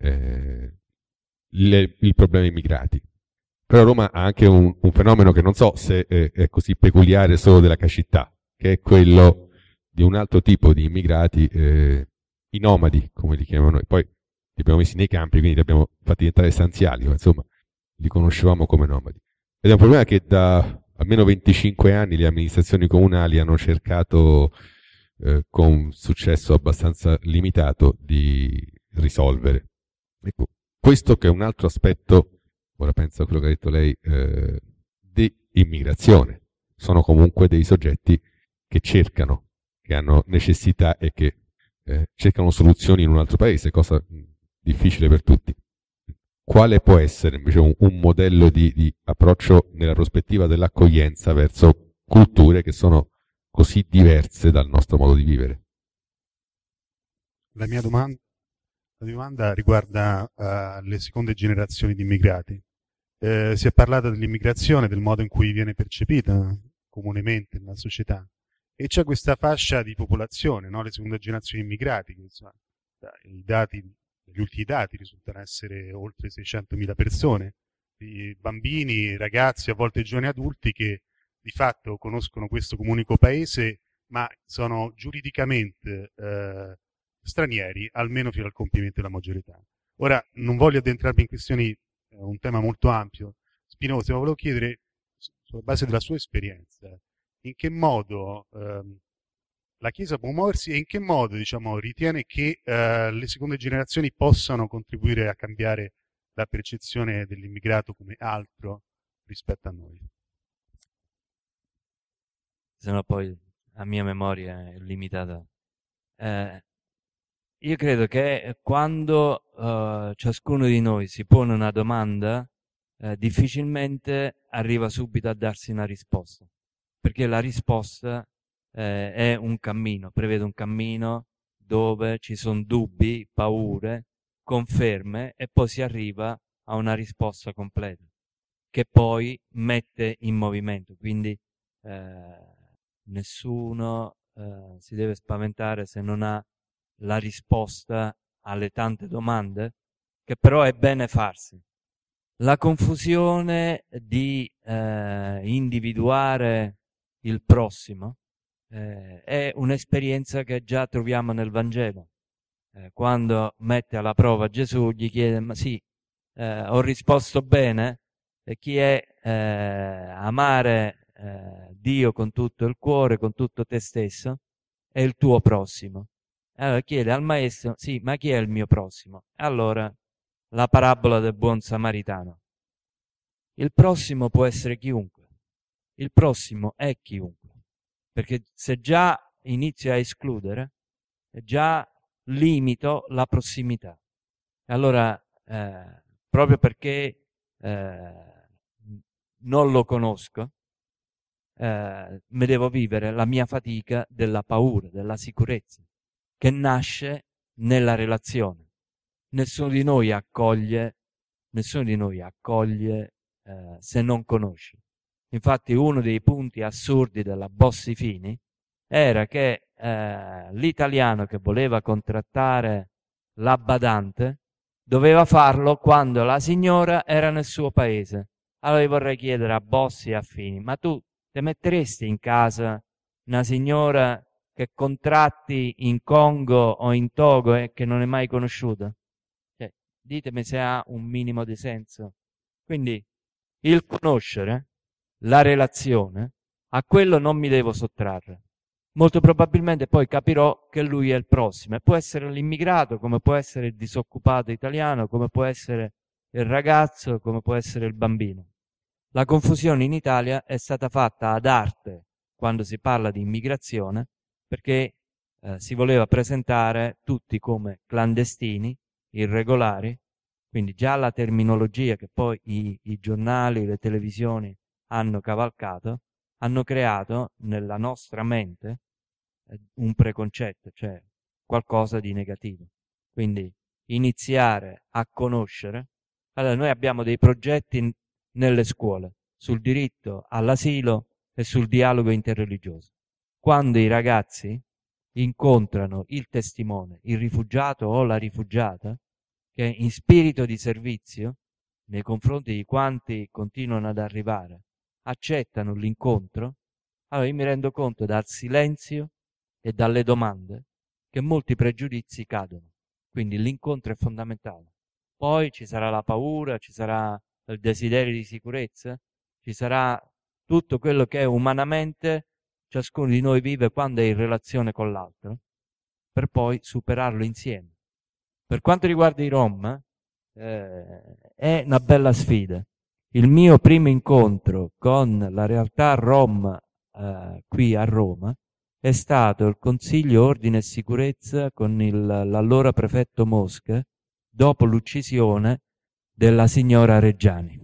il problema immigrati. Però Roma ha anche un fenomeno che non so se è così peculiare solo della città, che è quello di un altro tipo di immigrati, i nomadi, come li chiamano noi. Poi li abbiamo messi nei campi, quindi li abbiamo fatti diventare stanziali, ma insomma li conoscevamo come nomadi. Ed è un problema che da almeno 25 anni le amministrazioni comunali hanno cercato con successo abbastanza limitato di risolvere. Ecco, questo che è un altro aspetto, ora penso a quello che ha detto lei, di immigrazione. Sono comunque dei soggetti che cercano, che hanno necessità e che cercano soluzioni in un altro paese, cosa difficile per tutti. Quale può essere invece un modello di approccio nella prospettiva dell'accoglienza verso culture che sono così diverse dal nostro modo di vivere? La mia domanda riguarda le seconde generazioni di immigrati. Si è parlato dell'immigrazione, del modo in cui viene percepita comunemente nella società, e c'è questa fascia di popolazione, no? Le seconde generazioni di immigrati, che insomma, gli ultimi dati risultano essere oltre 600.000 persone, tanti bambini, ragazzi, a volte giovani adulti che di fatto conoscono questo comunico paese, ma sono giuridicamente stranieri, almeno fino al compimento della maggiorità. Ora, non voglio addentrarmi in questioni, un tema molto ampio, spinoso, ma volevo chiedere, sulla base della sua esperienza, in che modo la Chiesa può muoversi e in che modo, diciamo, ritiene che le seconde generazioni possano contribuire a cambiare la percezione dell'immigrato come altro rispetto a noi. Se no poi la mia memoria è limitata. Io credo che quando ciascuno di noi si pone una domanda, difficilmente arriva subito a darsi una risposta, perché la risposta è un cammino, prevede un cammino dove ci sono dubbi, paure, conferme e poi si arriva a una risposta completa che poi mette in movimento. Quindi nessuno si deve spaventare se non ha la risposta alle tante domande, che però è bene farsi. La confusione di individuare il prossimo è un'esperienza che già troviamo nel Vangelo. Quando mette alla prova Gesù, gli chiede: ma sì, ho risposto bene? E chi è amare Dio con tutto il cuore, con tutto te stesso, è il tuo prossimo. Allora chiede al maestro: sì, ma chi è il mio prossimo? Allora, la parabola del buon samaritano. Il prossimo può essere chiunque. Il prossimo è chiunque. Perché se già inizio a escludere, già limito la prossimità. Allora, proprio perché non lo conosco, me devo vivere la mia fatica della paura, della sicurezza, che nasce nella relazione. Nessuno di noi accoglie se non conosce. Infatti uno dei punti assurdi della Bossi-Fini era che l'italiano che voleva contrattare la badante doveva farlo quando la signora era nel suo paese. Allora io vorrei chiedere a Bossi e a Fini: ma tu ti metteresti in casa una signora che contratti in Congo o in Togo e che non è mai conosciuta? Cioè, ditemi se ha un minimo di senso. Quindi il conoscere, la relazione, a quello non mi devo sottrarre. Molto probabilmente poi capirò che lui è il prossimo, e può essere l'immigrato, come può essere il disoccupato italiano, come può essere il ragazzo, come può essere il bambino. La confusione in Italia è stata fatta ad arte quando si parla di immigrazione, perché si voleva presentare tutti come clandestini, irregolari, quindi già la terminologia che poi i giornali, le televisioni hanno cavalcato, hanno creato nella nostra mente un preconcetto, cioè qualcosa di negativo. Quindi iniziare a conoscere. Allora, noi abbiamo dei progetti nelle scuole sul diritto all'asilo e sul dialogo interreligioso. Quando i ragazzi incontrano il testimone, il rifugiato o la rifugiata, che in spirito di servizio nei confronti di quanti continuano ad arrivare accettano l'incontro, allora io mi rendo conto dal silenzio e dalle domande che molti pregiudizi cadono. Quindi l'incontro è fondamentale. Poi ci sarà la paura, ci sarà il desiderio di sicurezza, ci sarà tutto quello che umanamente ciascuno di noi vive quando è in relazione con l'altro, per poi superarlo insieme. Per quanto riguarda i Rom, è una bella sfida. Il mio primo incontro con la realtà Rom qui a Roma è stato il Consiglio Ordine e Sicurezza con l'allora prefetto Mosca dopo l'uccisione della signora Reggiani,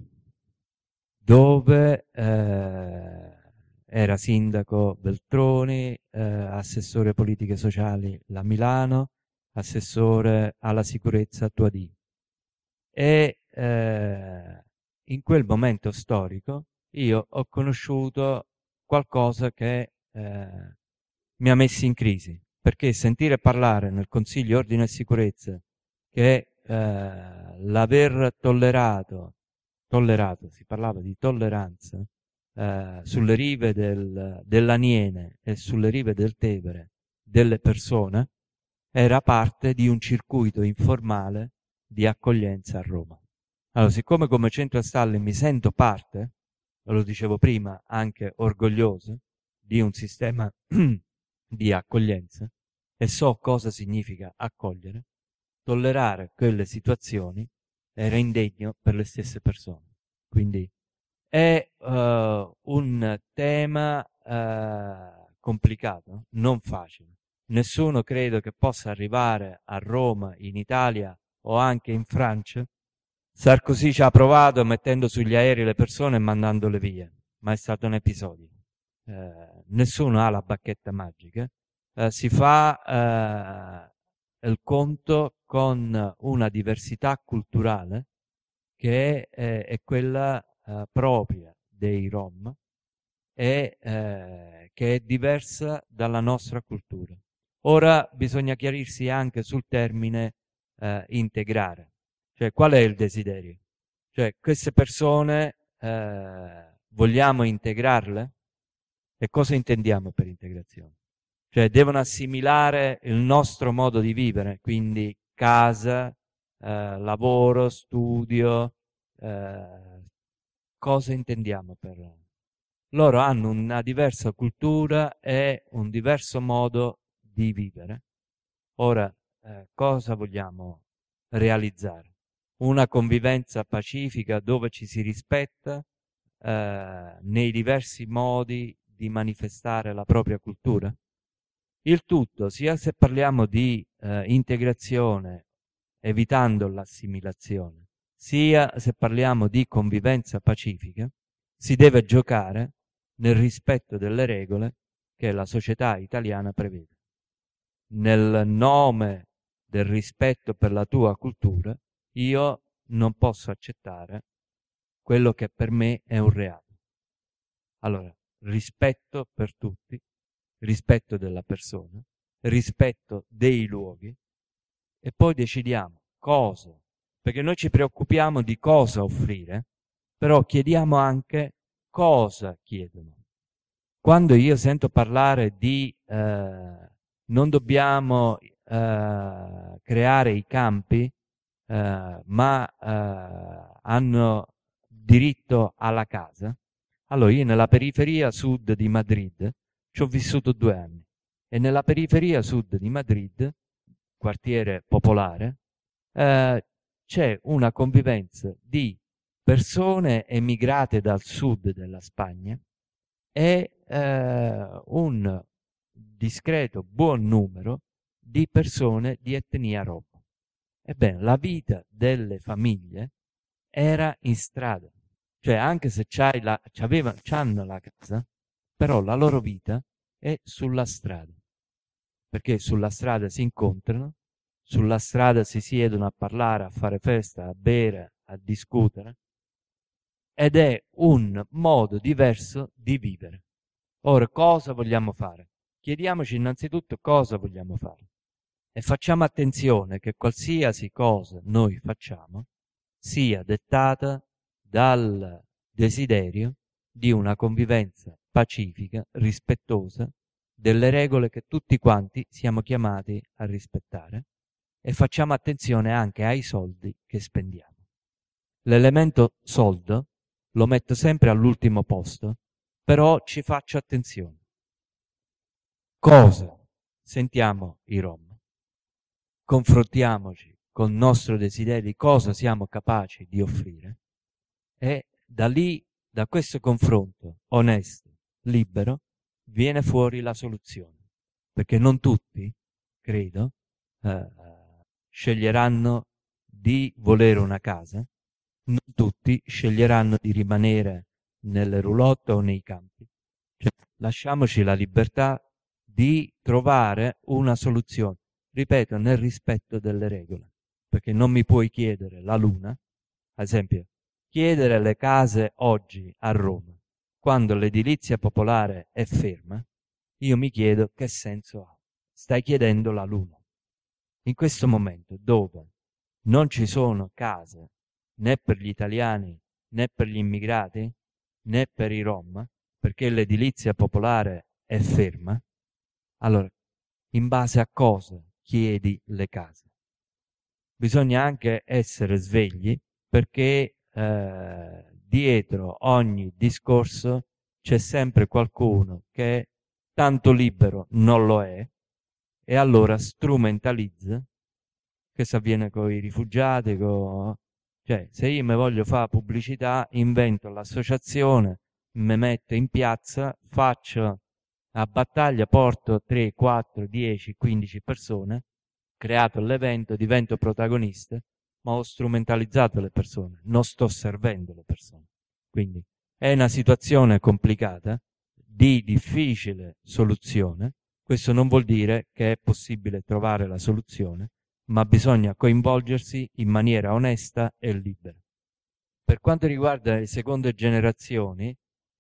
dove era sindaco Veltroni, assessore politiche sociali la Milano, assessore alla sicurezza Tuadì. E in quel momento storico io ho conosciuto qualcosa che mi ha messo in crisi, perché sentire parlare nel Consiglio Ordine e Sicurezza che l'aver tollerato tollerato, si parlava di tolleranza sulle rive dell'Aniene e sulle rive del Tevere delle persone, era parte di un circuito informale di accoglienza a Roma. Allora, siccome come Centro Stalin mi sento parte, lo dicevo prima, anche orgoglioso di un sistema di accoglienza e so cosa significa accogliere, tollerare quelle situazioni era indegno per le stesse persone. Quindi è un tema complicato, non facile. Nessuno credo che possa arrivare a Roma, in Italia o anche in Francia. Sarkozy ci ha provato mettendo sugli aerei le persone e mandandole via, ma è stato un episodio. Nessuno ha la bacchetta magica. Si fa il conto con una diversità culturale che è quella propria dei Rom e che è diversa dalla nostra cultura. Ora bisogna chiarirsi anche sul termine integrare, cioè qual è il desiderio? Cioè queste persone vogliamo integrarle? E cosa intendiamo per integrazione? Cioè devono assimilare il nostro modo di vivere, quindi casa, lavoro, studio, cosa intendiamo per... Loro hanno una diversa cultura e un diverso modo di vivere. Ora, cosa vogliamo realizzare? Una convivenza pacifica dove ci si rispetta nei diversi modi di manifestare la propria cultura? Il tutto, sia se parliamo di integrazione evitando l'assimilazione, sia se parliamo di convivenza pacifica, si deve giocare nel rispetto delle regole che la società italiana prevede. Nel nome del rispetto per la tua cultura, io non posso accettare quello che per me è un reato. Allora, rispetto per tutti, rispetto della persona, rispetto dei luoghi, e poi decidiamo cosa, perché noi ci preoccupiamo di cosa offrire, però chiediamo anche cosa chiedono. Quando io sento parlare di non dobbiamo creare i campi, ma hanno diritto alla casa, allora io nella periferia sud di Madrid ci ho vissuto 2 anni e nella periferia sud di Madrid, quartiere popolare, c'è una convivenza di persone emigrate dal sud della Spagna e un discreto buon numero di persone di etnia rom. Ebbene, la vita delle famiglie era in strada, cioè anche se c'hanno la casa, però la loro vita è sulla strada, perché sulla strada si incontrano, sulla strada si siedono a parlare, a fare festa, a bere, a discutere, ed è un modo diverso di vivere. Ora, cosa vogliamo fare? Chiediamoci innanzitutto cosa vogliamo fare e facciamo attenzione che qualsiasi cosa noi facciamo sia dettata dal desiderio di una convivenza pacifica, rispettosa delle regole che tutti quanti siamo chiamati a rispettare, e facciamo attenzione anche ai soldi che spendiamo. L'elemento soldo lo metto sempre all'ultimo posto, però ci faccio attenzione. Cosa sentiamo i Rom? Confrontiamoci con il nostro desiderio di cosa siamo capaci di offrire e da lì, da questo confronto onesto, libero, viene fuori la soluzione. Perché non tutti, credo, sceglieranno di volere una casa, non tutti sceglieranno di rimanere nelle roulotte o nei campi. Cioè, lasciamoci la libertà di trovare una soluzione, ripeto, nel rispetto delle regole, perché non mi puoi chiedere la luna, ad esempio, chiedere le case oggi a Roma, quando l'edilizia popolare è ferma, io mi chiedo che senso ha. Stai chiedendo la luna. In questo momento, dove non ci sono case né per gli italiani né per gli immigrati né per i Rom, perché l'edilizia popolare è ferma, allora in base a cosa chiedi le case? Bisogna anche essere svegli, perché dietro ogni discorso c'è sempre qualcuno che tanto libero non lo è e allora strumentalizza. Questo avviene con i rifugiati, cioè se io mi voglio fare pubblicità, invento l'associazione, mi metto in piazza, faccio a battaglia, porto 3, 4, 10, 15 persone, creato l'evento, divento protagonista, ma ho strumentalizzato le persone, non sto servendo le persone. Quindi è una situazione complicata, di difficile soluzione. Questo non vuol dire che è possibile trovare la soluzione, ma bisogna coinvolgersi in maniera onesta e libera. Per quanto riguarda le seconde generazioni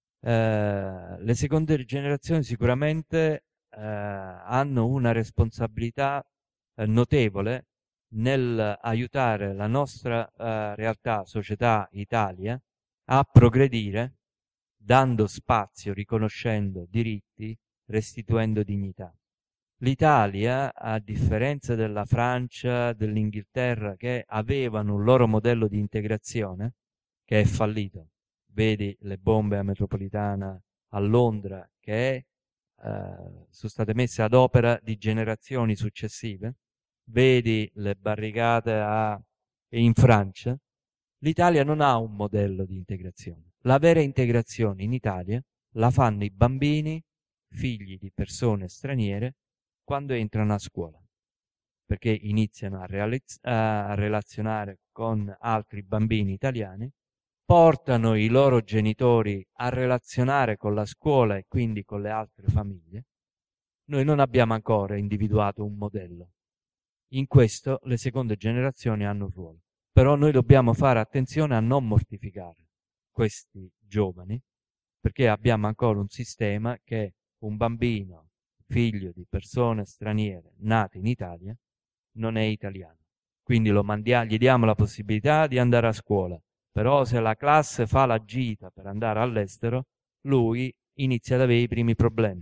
sicuramente hanno una responsabilità notevole nel aiutare la nostra realtà, società Italia, a progredire, dando spazio, riconoscendo diritti, restituendo dignità. L'Italia, a differenza della Francia, dell'Inghilterra, che avevano un loro modello di integrazione, che è fallito. Vedi le bombe a metropolitana a Londra, che sono state messe ad opera di generazioni successive. Vedi le barricate in Francia. L'Italia non ha un modello di integrazione. La vera integrazione in Italia la fanno i bambini, figli di persone straniere, quando entrano a scuola, perché iniziano a relazionare con altri bambini italiani, portano i loro genitori a relazionare con la scuola e quindi con le altre famiglie. Noi non abbiamo ancora individuato un modello. In questo le seconde generazioni hanno un ruolo. Però noi dobbiamo fare attenzione a non mortificare questi giovani, perché abbiamo ancora un sistema che un bambino figlio di persone straniere nate in Italia non è italiano. Quindi gli diamo la possibilità di andare a scuola, però se la classe fa la gita per andare all'estero, lui inizia ad avere i primi problemi.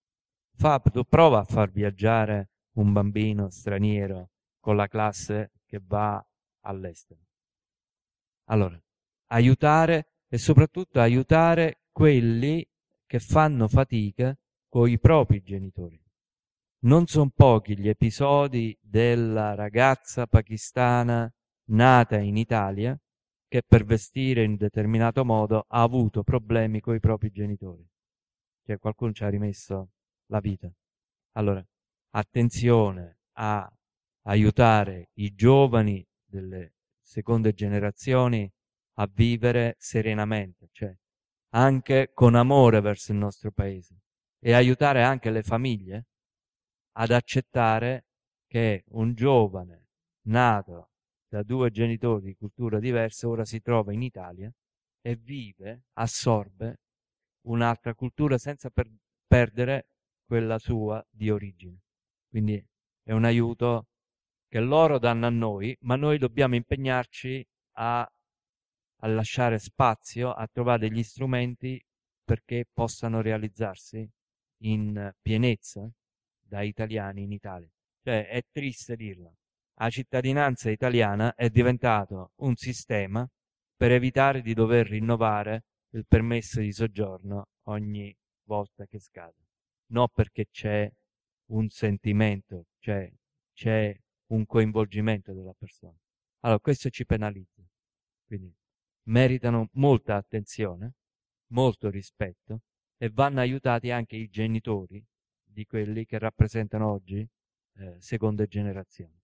Prova a far viaggiare un bambino straniero con la classe che va all'estero. Allora, aiutare e soprattutto aiutare quelli che fanno fatica con i propri genitori. Non sono pochi gli episodi della ragazza pakistana nata in Italia che per vestire in un determinato modo ha avuto problemi con i propri genitori. Cioè qualcuno ci ha rimesso la vita. Allora, attenzione a aiutare i giovani delle seconde generazioni a vivere serenamente, cioè anche con amore verso il nostro paese, e aiutare anche le famiglie ad accettare che un giovane nato da due genitori di cultura diversa ora si trova in Italia e vive, assorbe un'altra cultura senza perdere quella sua di origine. Quindi è un aiuto che loro danno a noi, ma noi dobbiamo impegnarci a lasciare spazio, a trovare degli strumenti perché possano realizzarsi in pienezza da italiani in Italia. Cioè, è triste dirlo, la cittadinanza italiana è diventato un sistema per evitare di dover rinnovare il permesso di soggiorno ogni volta che scade. Non perché c'è un sentimento, cioè c'è un coinvolgimento della persona. Allora, questo ci penalizza. Quindi meritano molta attenzione, molto rispetto, e vanno aiutati anche i genitori di quelli che rappresentano oggi seconde generazioni.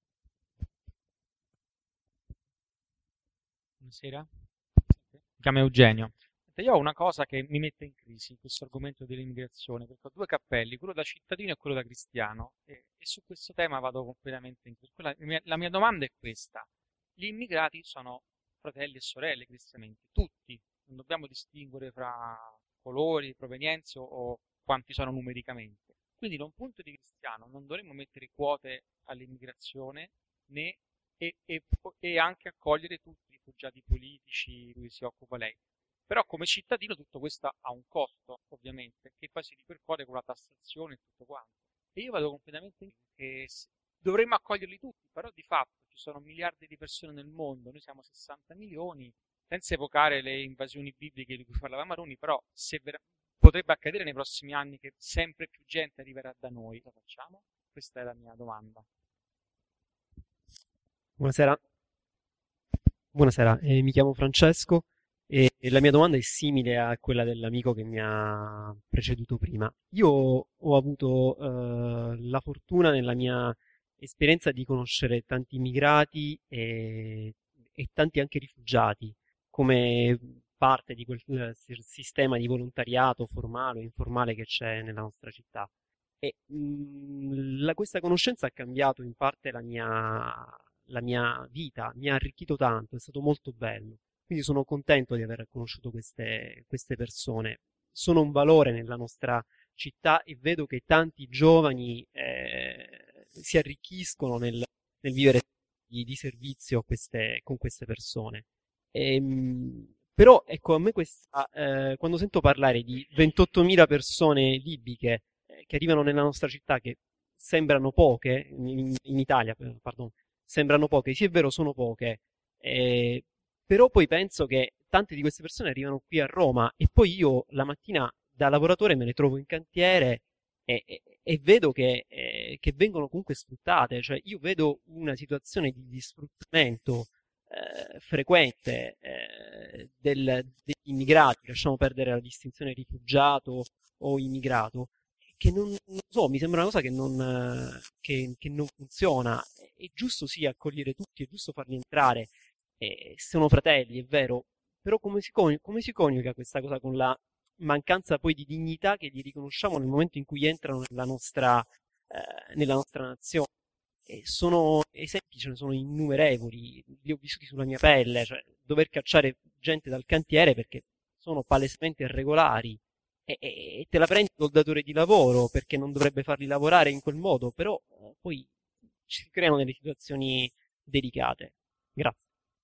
Buonasera, mi chiamo Eugenio. Io ho una cosa che mi mette in crisi in questo argomento dell'immigrazione, perché ho due cappelli, quello da cittadino e quello da cristiano, e su questo tema vado completamente in crisi. La mia domanda è questa: gli immigrati sono fratelli e sorelle cristianamente, tutti, non dobbiamo distinguere fra colori, provenienze o quanti sono numericamente. Quindi da un punto di vista cristiano non dovremmo mettere quote all'immigrazione né e anche accogliere tutti i rifugiati politici, di cui si occupa lei. Però come cittadino tutto questo ha un costo, ovviamente, che poi si ripercuote con la tassazione e tutto quanto. E io vado completamente in che dovremmo accoglierli tutti, però di fatto ci sono miliardi di persone nel mondo, noi siamo 60 milioni, senza evocare le invasioni bibliche di cui parlava Maroni, però se potrebbe accadere nei prossimi anni che sempre più gente arriverà da noi, cosa facciamo? Questa è la mia domanda. Buonasera. Buonasera, mi chiamo Francesco e la mia domanda è simile a quella dell'amico che mi ha preceduto prima. Io ho avuto la fortuna nella mia esperienza di conoscere tanti immigrati e tanti anche rifugiati come parte di quel sistema di volontariato formale o informale che c'è nella nostra città. E questa conoscenza ha cambiato in parte la mia vita, mi ha arricchito tanto, è stato molto bello. Quindi sono contento di aver conosciuto queste persone. Sono un valore nella nostra città e vedo che tanti giovani si arricchiscono nel vivere di servizio con queste persone. Però ecco, a me quando sento parlare di 28.000 persone libiche che arrivano nella nostra città, che sembrano poche, in Italia, pardon, sembrano poche, sì è vero sono poche, però poi penso che tante di queste persone arrivano qui a Roma e poi io la mattina da lavoratore me le trovo in cantiere e vedo che vengono comunque sfruttate, cioè io vedo una situazione di sfruttamento frequente degli immigrati, lasciamo perdere la distinzione rifugiato o immigrato, che non so, mi sembra una cosa che non funziona. È giusto sì accogliere tutti, è giusto farli entrare, sono fratelli, è vero, però come si coniuga questa cosa con la mancanza poi di dignità che gli riconosciamo nel momento in cui entrano nella nostra nazione? Sono esempi, ce ne sono innumerevoli, li ho vissuti sulla mia pelle, cioè dover cacciare gente dal cantiere perché sono palesemente irregolari e te la prendi col datore di lavoro perché non dovrebbe farli lavorare in quel modo, però poi si creano delle situazioni delicate. Grazie.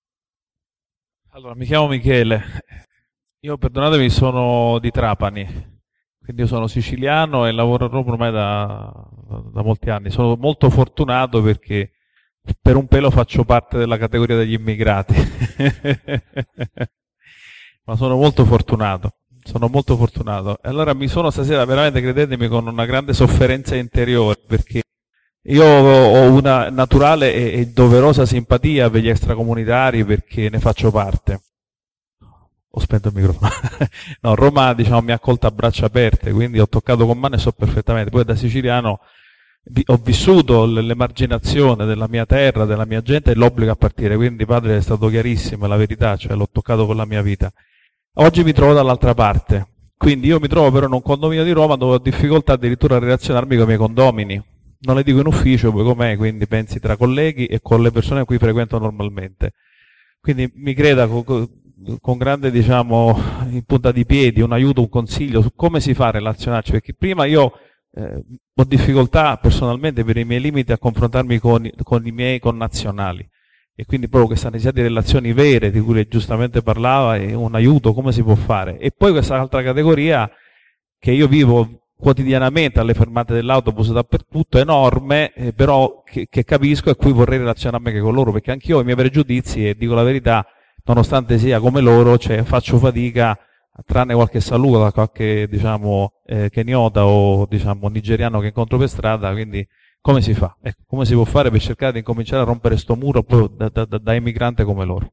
Allora, mi chiamo Michele, io perdonatemi sono di Trapani, quindi io sono siciliano e lavoro a Roma ormai da molti anni. Sono molto fortunato perché per un pelo faccio parte della categoria degli immigrati, ma sono molto fortunato. Sono molto fortunato. E allora mi sono stasera veramente, credetemi, con una grande sofferenza interiore, perché io ho una naturale e doverosa simpatia per gli extracomunitari perché ne faccio parte. Ho spento il microfono. No, Roma, diciamo, mi ha accolto a braccia aperte, quindi ho toccato con mano e so perfettamente. Poi da siciliano ho vissuto l'emarginazione della mia terra, della mia gente e l'obbligo a partire, quindi padre è stato chiarissimo, la verità, cioè l'ho toccato con la mia vita. Oggi mi trovo dall'altra parte, quindi io mi trovo però in un condominio di Roma dove ho difficoltà addirittura a relazionarmi con i miei condomini. Non le dico in ufficio, poi com'è, quindi pensi tra colleghi e con le persone a cui frequento normalmente. Quindi mi creda con grande, diciamo, in punta di piedi, un aiuto, un consiglio su come si fa a relazionarci, perché prima io ho difficoltà personalmente per i miei limiti a confrontarmi con i miei connazionali. E quindi proprio questa necessità di relazioni vere, di cui lei giustamente parlava, è un aiuto, come si può fare? E poi questa altra categoria che io vivo quotidianamente alle fermate dell'autobus dappertutto, enorme, però che capisco e a cui vorrei relazionarmi anche con loro, perché anch'io ho i miei pregiudizi e dico la verità, nonostante sia come loro, cioè faccio fatica, tranne qualche saluto da qualche, diciamo, keniota o, diciamo, nigeriano che incontro per strada, quindi come si fa? Ecco, come si può fare per cercare di incominciare a rompere sto muro proprio da emigrante come loro?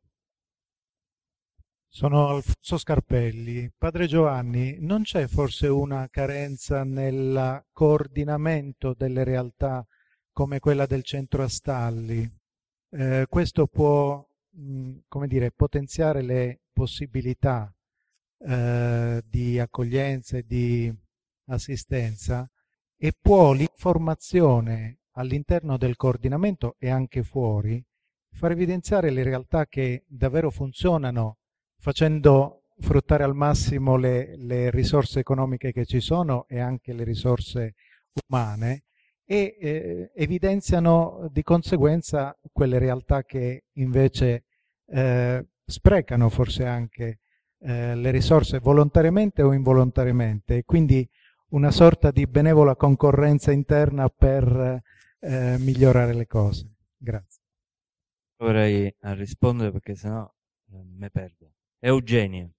Sono Alfonso Scarpelli. Padre Giovanni, non c'è forse una carenza nel coordinamento delle realtà come quella del centro Astalli? Questo può, come dire, potenziare le possibilità di accoglienza e di assistenza, e può l'informazione all'interno del coordinamento e anche fuori far evidenziare le realtà che davvero funzionano, facendo fruttare al massimo le risorse economiche che ci sono e anche le risorse umane, e evidenziano di conseguenza quelle realtà che invece sprecano forse anche le risorse volontariamente o involontariamente, e quindi una sorta di benevola concorrenza interna per migliorare le cose. Grazie. Vorrei rispondere perché sennò mi perdo. Eugenio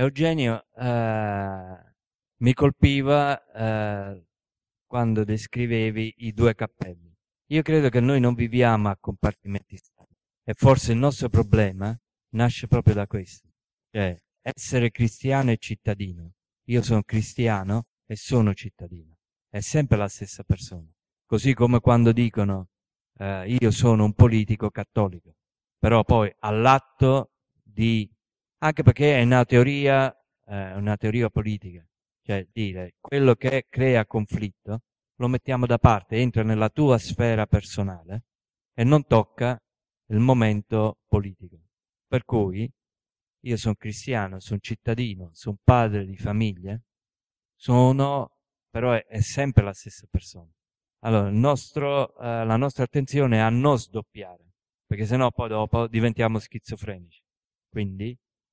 mi colpiva quando descrivevi i due cappelli. Io credo che noi non viviamo a compartimenti stati, e forse il nostro problema nasce proprio da questo, cioè essere cristiano e cittadino. Io sono cristiano e sono cittadino, è sempre la stessa persona. Così come quando dicono io sono un politico cattolico, però poi all'atto di, anche perché è una teoria politica, cioè dire quello che crea conflitto lo mettiamo da parte, entra nella tua sfera personale e non tocca il momento politico. Per cui io sono cristiano, sono cittadino, sono padre di famiglia, però è sempre la stessa persona. Allora, la nostra attenzione è a non sdoppiare, perché sennò poi dopo diventiamo schizofrenici. Quindi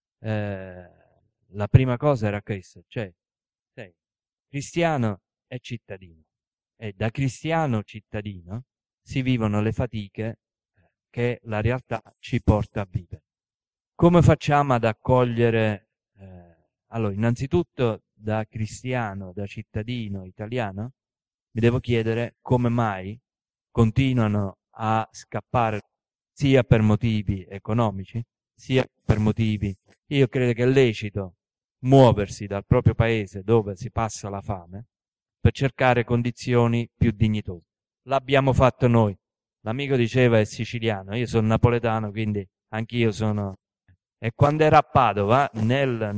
la prima cosa era questa, cioè sei cristiano e cittadino, e da cristiano cittadino si vivono le fatiche che la realtà ci porta a vivere. Come facciamo ad accogliere? Allora, innanzitutto da cristiano, da cittadino italiano, mi devo chiedere come mai continuano a scappare sia per motivi economici, sia per motivi. Io credo che è lecito muoversi dal proprio paese dove si passa la fame per cercare condizioni più dignitose. L'abbiamo fatto noi. L'amico diceva è siciliano, io sono napoletano, quindi anch'io sono. E quando era a Padova nel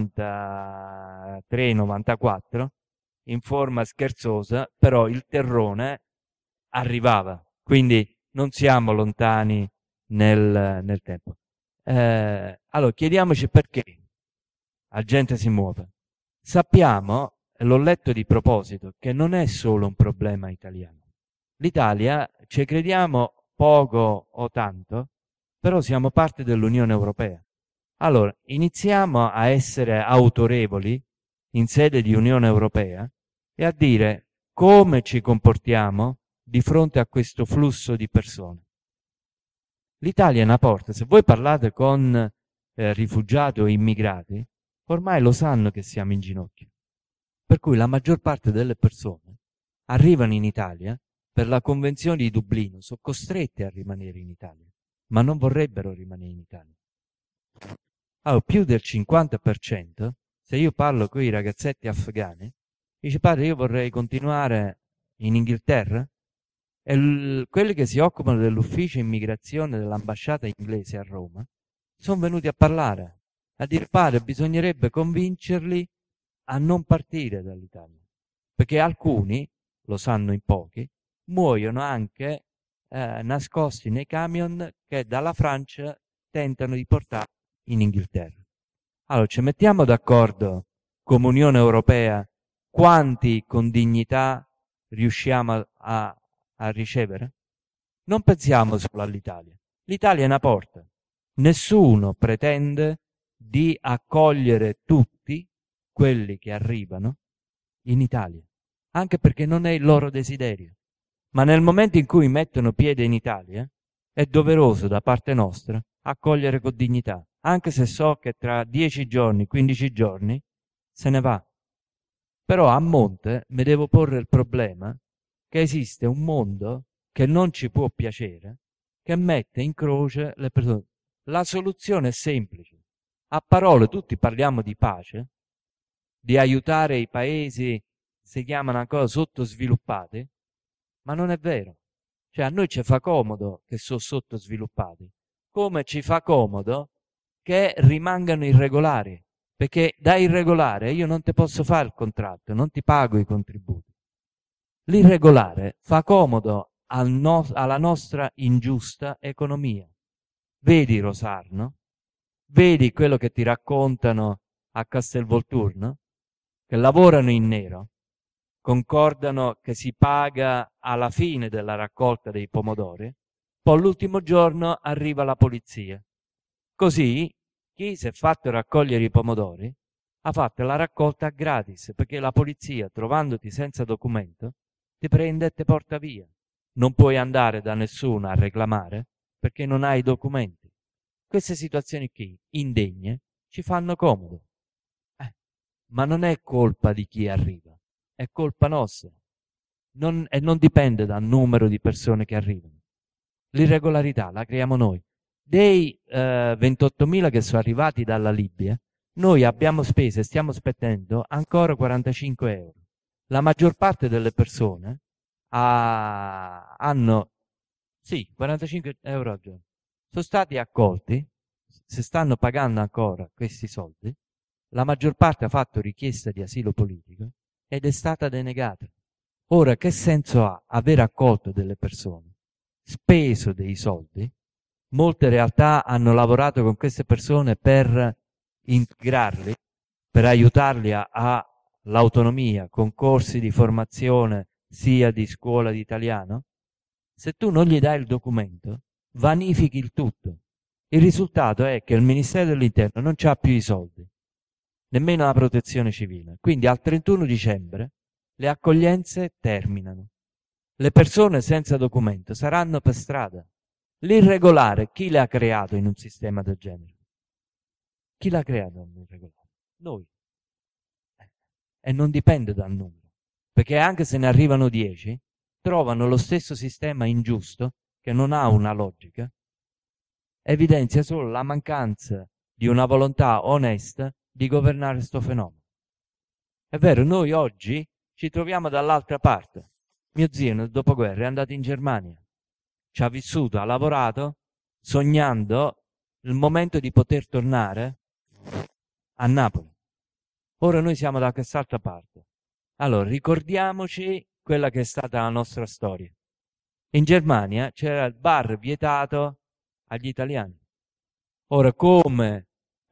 93-94, in forma scherzosa, però il terrone arrivava, quindi non siamo lontani nel tempo. Allora chiediamoci perché la gente si muove. Sappiamo, e l'ho letto di proposito, che non è solo un problema italiano. L'Italia, ci crediamo poco o tanto, però siamo parte dell'Unione Europea. Allora, iniziamo a essere autorevoli in sede di Unione Europea e a dire come ci comportiamo di fronte a questo flusso di persone. L'Italia è una porta. Se voi parlate con rifugiati o immigrati, ormai lo sanno che siamo in ginocchio. Per cui la maggior parte delle persone arrivano in Italia per la Convenzione di Dublino, sono costrette a rimanere in Italia, ma non vorrebbero rimanere in Italia. Allora, più del 50%, se io parlo con i ragazzetti afghani, dice padre io vorrei continuare in Inghilterra, e quelli che si occupano dell'ufficio immigrazione dell'ambasciata inglese a Roma sono venuti a parlare, a dire padre bisognerebbe convincerli a non partire dall'Italia, perché alcuni, lo sanno in pochi, muoiono anche nascosti nei camion che dalla Francia tentano di portare in Inghilterra. Allora ci mettiamo d'accordo come Unione Europea quanti con dignità riusciamo a ricevere? Non pensiamo solo all'Italia. L'Italia è una porta. Nessuno pretende di accogliere tutti quelli che arrivano in Italia, anche perché non è il loro desiderio. Ma nel momento in cui mettono piede in Italia, è doveroso da parte nostra accogliere con dignità, anche se so che tra 10 giorni, 15 giorni se ne va. Però a monte mi devo porre il problema che esiste un mondo che non ci può piacere, che mette in croce le persone. La soluzione è semplice. A parole tutti parliamo di pace, di aiutare i paesi, si chiamano ancora sottosviluppati, ma non è vero. Cioè a noi ci fa comodo che sono sottosviluppati, come ci fa comodo che rimangano irregolari, perché da irregolare io non ti posso fare il contratto, non ti pago i contributi. L'irregolare fa comodo alla nostra ingiusta economia. Vedi Rosarno, vedi quello che ti raccontano a Castelvolturno, che lavorano in nero, concordano che si paga alla fine della raccolta dei pomodori, poi l'ultimo giorno arriva la polizia. Così Chi si è fatto raccogliere i pomodori ha fatto la raccolta gratis, perché la polizia, trovandoti senza documento, ti prende e ti porta via. Non puoi andare da nessuno a reclamare perché non hai documenti. Queste situazioni qui, indegne, ci fanno comodo. Ma non è colpa di chi arriva, è colpa nostra. E non dipende dal numero di persone che arrivano. L'irregolarità la creiamo noi. Dei 28.000 che sono arrivati dalla Libia, noi abbiamo speso e stiamo spendendo ancora 45 euro. La maggior parte delle persone hanno, sì, 45 euro al giorno. Sono stati accolti, si stanno pagando ancora questi soldi, la maggior parte ha fatto richiesta di asilo politico ed è stata denegata. Ora, che senso ha aver accolto delle persone, speso dei soldi? Molte realtà hanno lavorato con queste persone per integrarli, per aiutarli all'autonomia, con corsi di formazione sia di scuola di italiano. Se tu non gli dai il documento, vanifichi il tutto. Il risultato è che il Ministero dell'Interno non c'ha più i soldi, nemmeno la protezione civile. Quindi al 31 dicembre le accoglienze terminano. Le persone senza documento saranno per strada. L'irregolare, chi l'ha creato in un sistema del genere? Chi l'ha creato l'irregolare? Noi. E non dipende dal numero. Perché anche se ne arrivano 10, trovano lo stesso sistema ingiusto, che non ha una logica, evidenzia solo la mancanza di una volontà onesta di governare questo fenomeno. È vero, noi oggi ci troviamo dall'altra parte. Mio zio nel dopoguerra è andato in Germania, ci ha vissuto, ha lavorato, sognando il momento di poter tornare a Napoli. Ora noi siamo da quest'altra parte. Allora, ricordiamoci quella che è stata la nostra storia. In Germania c'era il bar vietato agli italiani. Ora, come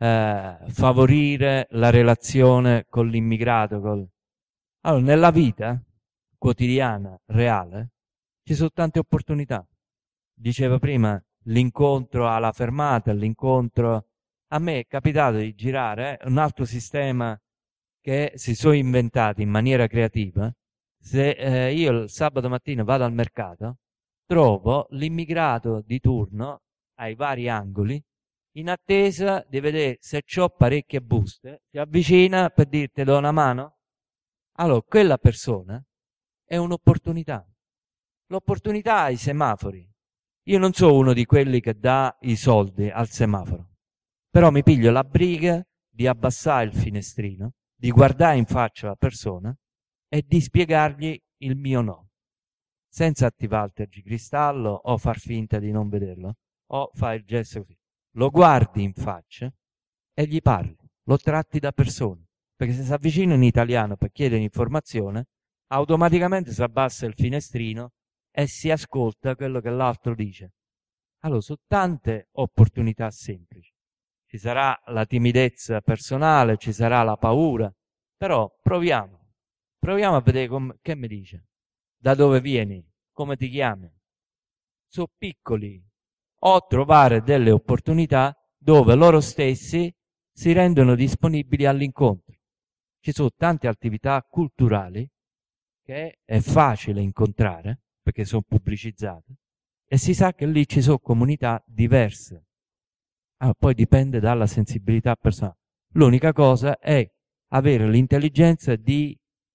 favorire la relazione con l'immigrato? Allora, nella vita quotidiana, reale, ci sono tante opportunità. Diceva prima, l'incontro alla fermata, l'incontro... A me è capitato di girare un altro sistema che si sono inventati in maniera creativa. Se io il sabato mattina vado al mercato, trovo l'immigrato di turno ai vari angoli, in attesa di vedere se c'ho parecchie buste, si avvicina per dirti do una mano. Allora, quella persona è un'opportunità. L'opportunità ai semafori. Io non sono uno di quelli che dà i soldi al semaforo, però mi piglio la briga di abbassare il finestrino, di guardare in faccia la persona e di spiegargli il mio no, senza attivare il tergicristallo o far finta di non vederlo o fare il gesto così. Lo guardi in faccia e gli parli, lo tratti da persona, perché se si avvicina in italiano per chiedere informazione, automaticamente si abbassa il finestrino e si ascolta quello che l'altro dice. Allora, su tante opportunità semplici. Ci sarà la timidezza personale, ci sarà la paura, però proviamo a vedere che mi dice, da dove vieni, come ti chiami. Sono piccoli, o trovare delle opportunità dove loro stessi si rendono disponibili all'incontro. Ci sono tante attività culturali che è facile incontrare, perché sono pubblicizzate, e si sa che lì ci sono comunità diverse. Poi dipende dalla sensibilità personale. L'unica cosa è avere l'intelligenza di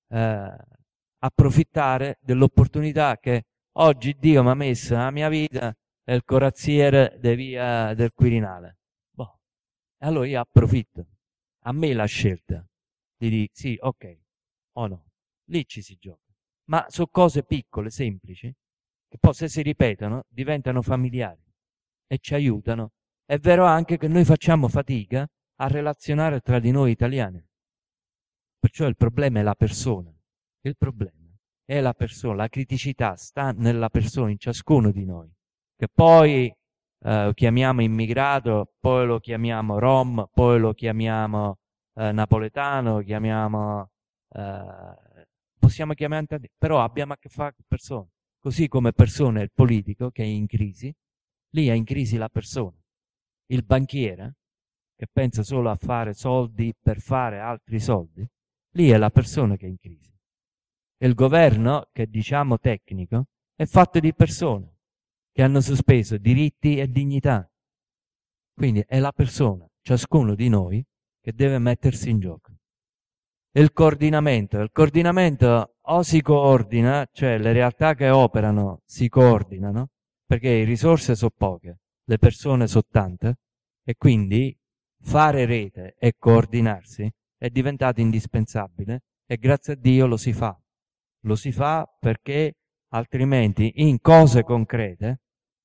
approfittare dell'opportunità che oggi Dio mi ha messo nella mia vita, è il corazziere di via del Quirinale. Boh. E allora io approfitto. A me la scelta di dire sì, ok, o no. Lì ci si gioca. Ma su cose piccole, semplici, che poi se si ripetono diventano familiari e ci aiutano. È vero anche che noi facciamo fatica a relazionare tra di noi italiani. Perciò il problema è la persona. Il problema è la persona. La criticità sta nella persona, in ciascuno di noi. Che poi chiamiamo immigrato, poi lo chiamiamo rom, poi lo chiamiamo napoletano, possiamo chiamare tanti, però abbiamo a che fare con persone. Così come persona è il politico che è in crisi, lì è in crisi la persona. Il banchiere che pensa solo a fare soldi per fare altri soldi, lì è la persona che è in crisi. E il governo, che diciamo tecnico, è fatto di persone che hanno sospeso diritti e dignità. Quindi è la persona, ciascuno di noi, che deve mettersi in gioco. E il coordinamento o si coordina, cioè le realtà che operano si coordinano, perché le risorse sono poche, le persone sono tante, e quindi fare rete e coordinarsi è diventato indispensabile, e grazie a Dio lo si fa. Lo si fa perché altrimenti in cose concrete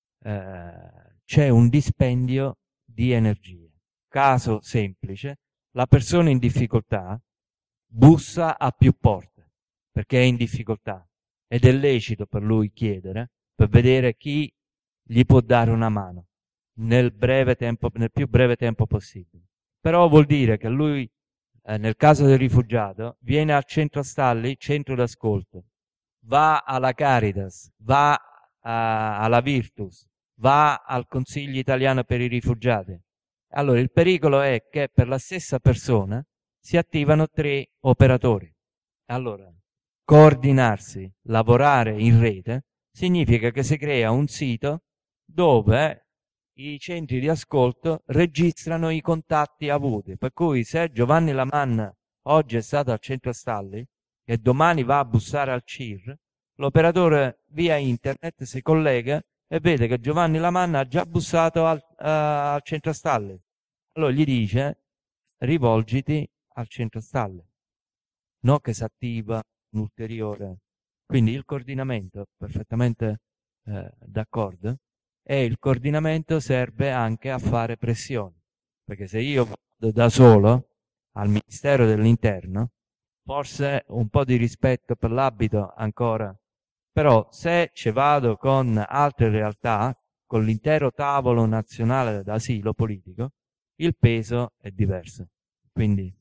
c'è un dispendio di energie. Caso semplice, la persona in difficoltà bussa a più porte perché è in difficoltà ed è lecito per lui chiedere per vedere chi gli può dare una mano nel più breve tempo possibile. Però vuol dire che lui, nel caso del rifugiato, viene al centro stalli, centro d'ascolto, va alla Caritas, va alla Virtus, va al Consiglio italiano per i rifugiati. Allora il pericolo è che per la stessa persona si attivano 3 operatori. Allora, coordinarsi, lavorare in rete, significa che si crea un sito dove i centri di ascolto registrano i contatti avuti. Per cui se Giovanni Lamanna oggi è stato al centro stalli e domani va a bussare al CIR, l'operatore via internet si collega e vede che Giovanni Lamanna ha già bussato al centro stalli. Allora gli dice: rivolgiti al centro stalli, non che si attiva un ulteriore. Quindi il coordinamento, perfettamente d'accordo, e il coordinamento serve anche a fare pressioni, perché se io vado da solo al Ministero dell'Interno, forse un po' di rispetto per l'abito ancora, però se ci vado con altre realtà, con l'intero tavolo nazionale d'asilo politico, il peso è diverso. Quindi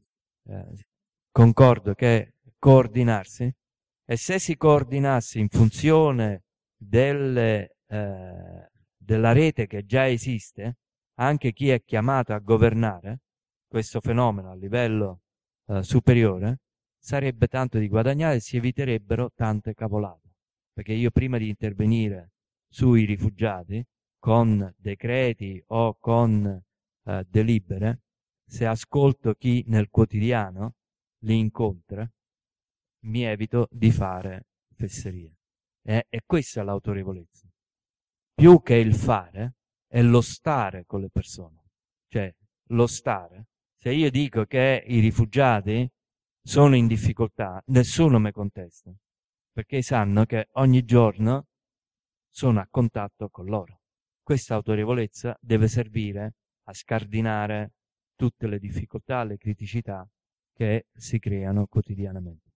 concordo che coordinarsi, e se si coordinasse in funzione della rete che già esiste, anche chi è chiamato a governare questo fenomeno a livello superiore, sarebbe tanto di guadagnare e si eviterebbero tante cavolate. Perché io prima di intervenire sui rifugiati con decreti o con delibere, se ascolto chi nel quotidiano li incontra, mi evito di fare fesserie. E questa è l'autorevolezza. Più che il fare, è lo stare con le persone. Cioè, lo stare. Se io dico che i rifugiati sono in difficoltà, nessuno mi contesta, perché sanno che ogni giorno sono a contatto con loro. Questa autorevolezza deve servire a scardinare tutte le difficoltà, le criticità che si creano quotidianamente.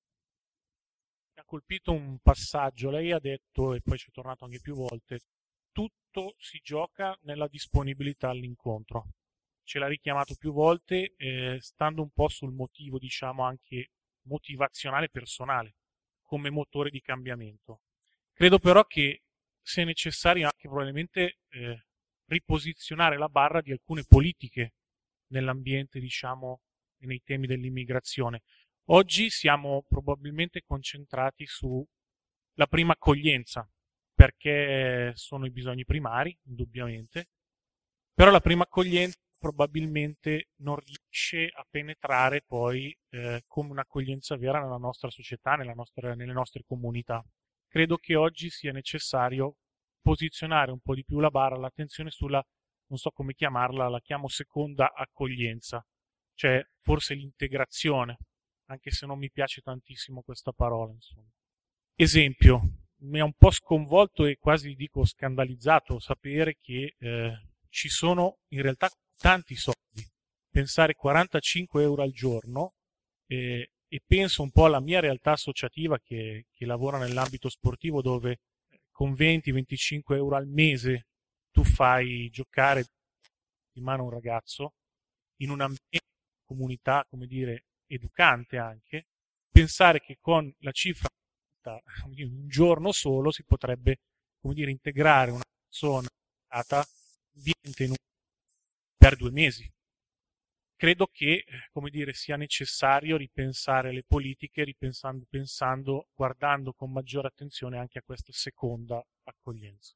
Mi ha colpito un passaggio, lei ha detto, e poi ci è tornato anche più volte, tutto si gioca nella disponibilità all'incontro. Ce l'ha richiamato più volte, stando un po' sul motivo, diciamo, anche motivazionale personale, come motore di cambiamento. Credo però che sia necessario anche probabilmente riposizionare la barra di alcune politiche nell'ambiente, diciamo, e nei temi dell'immigrazione. Oggi siamo probabilmente concentrati sulla prima accoglienza, perché sono i bisogni primari, indubbiamente, però la prima accoglienza probabilmente non riesce a penetrare poi come un'accoglienza vera nella nostra società, nelle nostre comunità. Credo che oggi sia necessario posizionare un po' di più la barra, l'attenzione sulla, non so come chiamarla, la chiamo seconda accoglienza, cioè forse l'integrazione, anche se non mi piace tantissimo questa parola, insomma. Esempio, mi ha un po' sconvolto e quasi dico scandalizzato sapere che ci sono in realtà tanti soldi. Pensare 45 euro al giorno e penso un po' alla mia realtà associativa che lavora nell'ambito sportivo, dove con 20-25 euro al mese tu fai giocare in mano un ragazzo in una comunità, come dire, educante anche. Pensare che con la cifra di un giorno solo si potrebbe, come dire, integrare una persona per 2 mesi. credo che, come dire, sia necessario ripensare le politiche, guardando con maggiore attenzione anche a questa seconda accoglienza.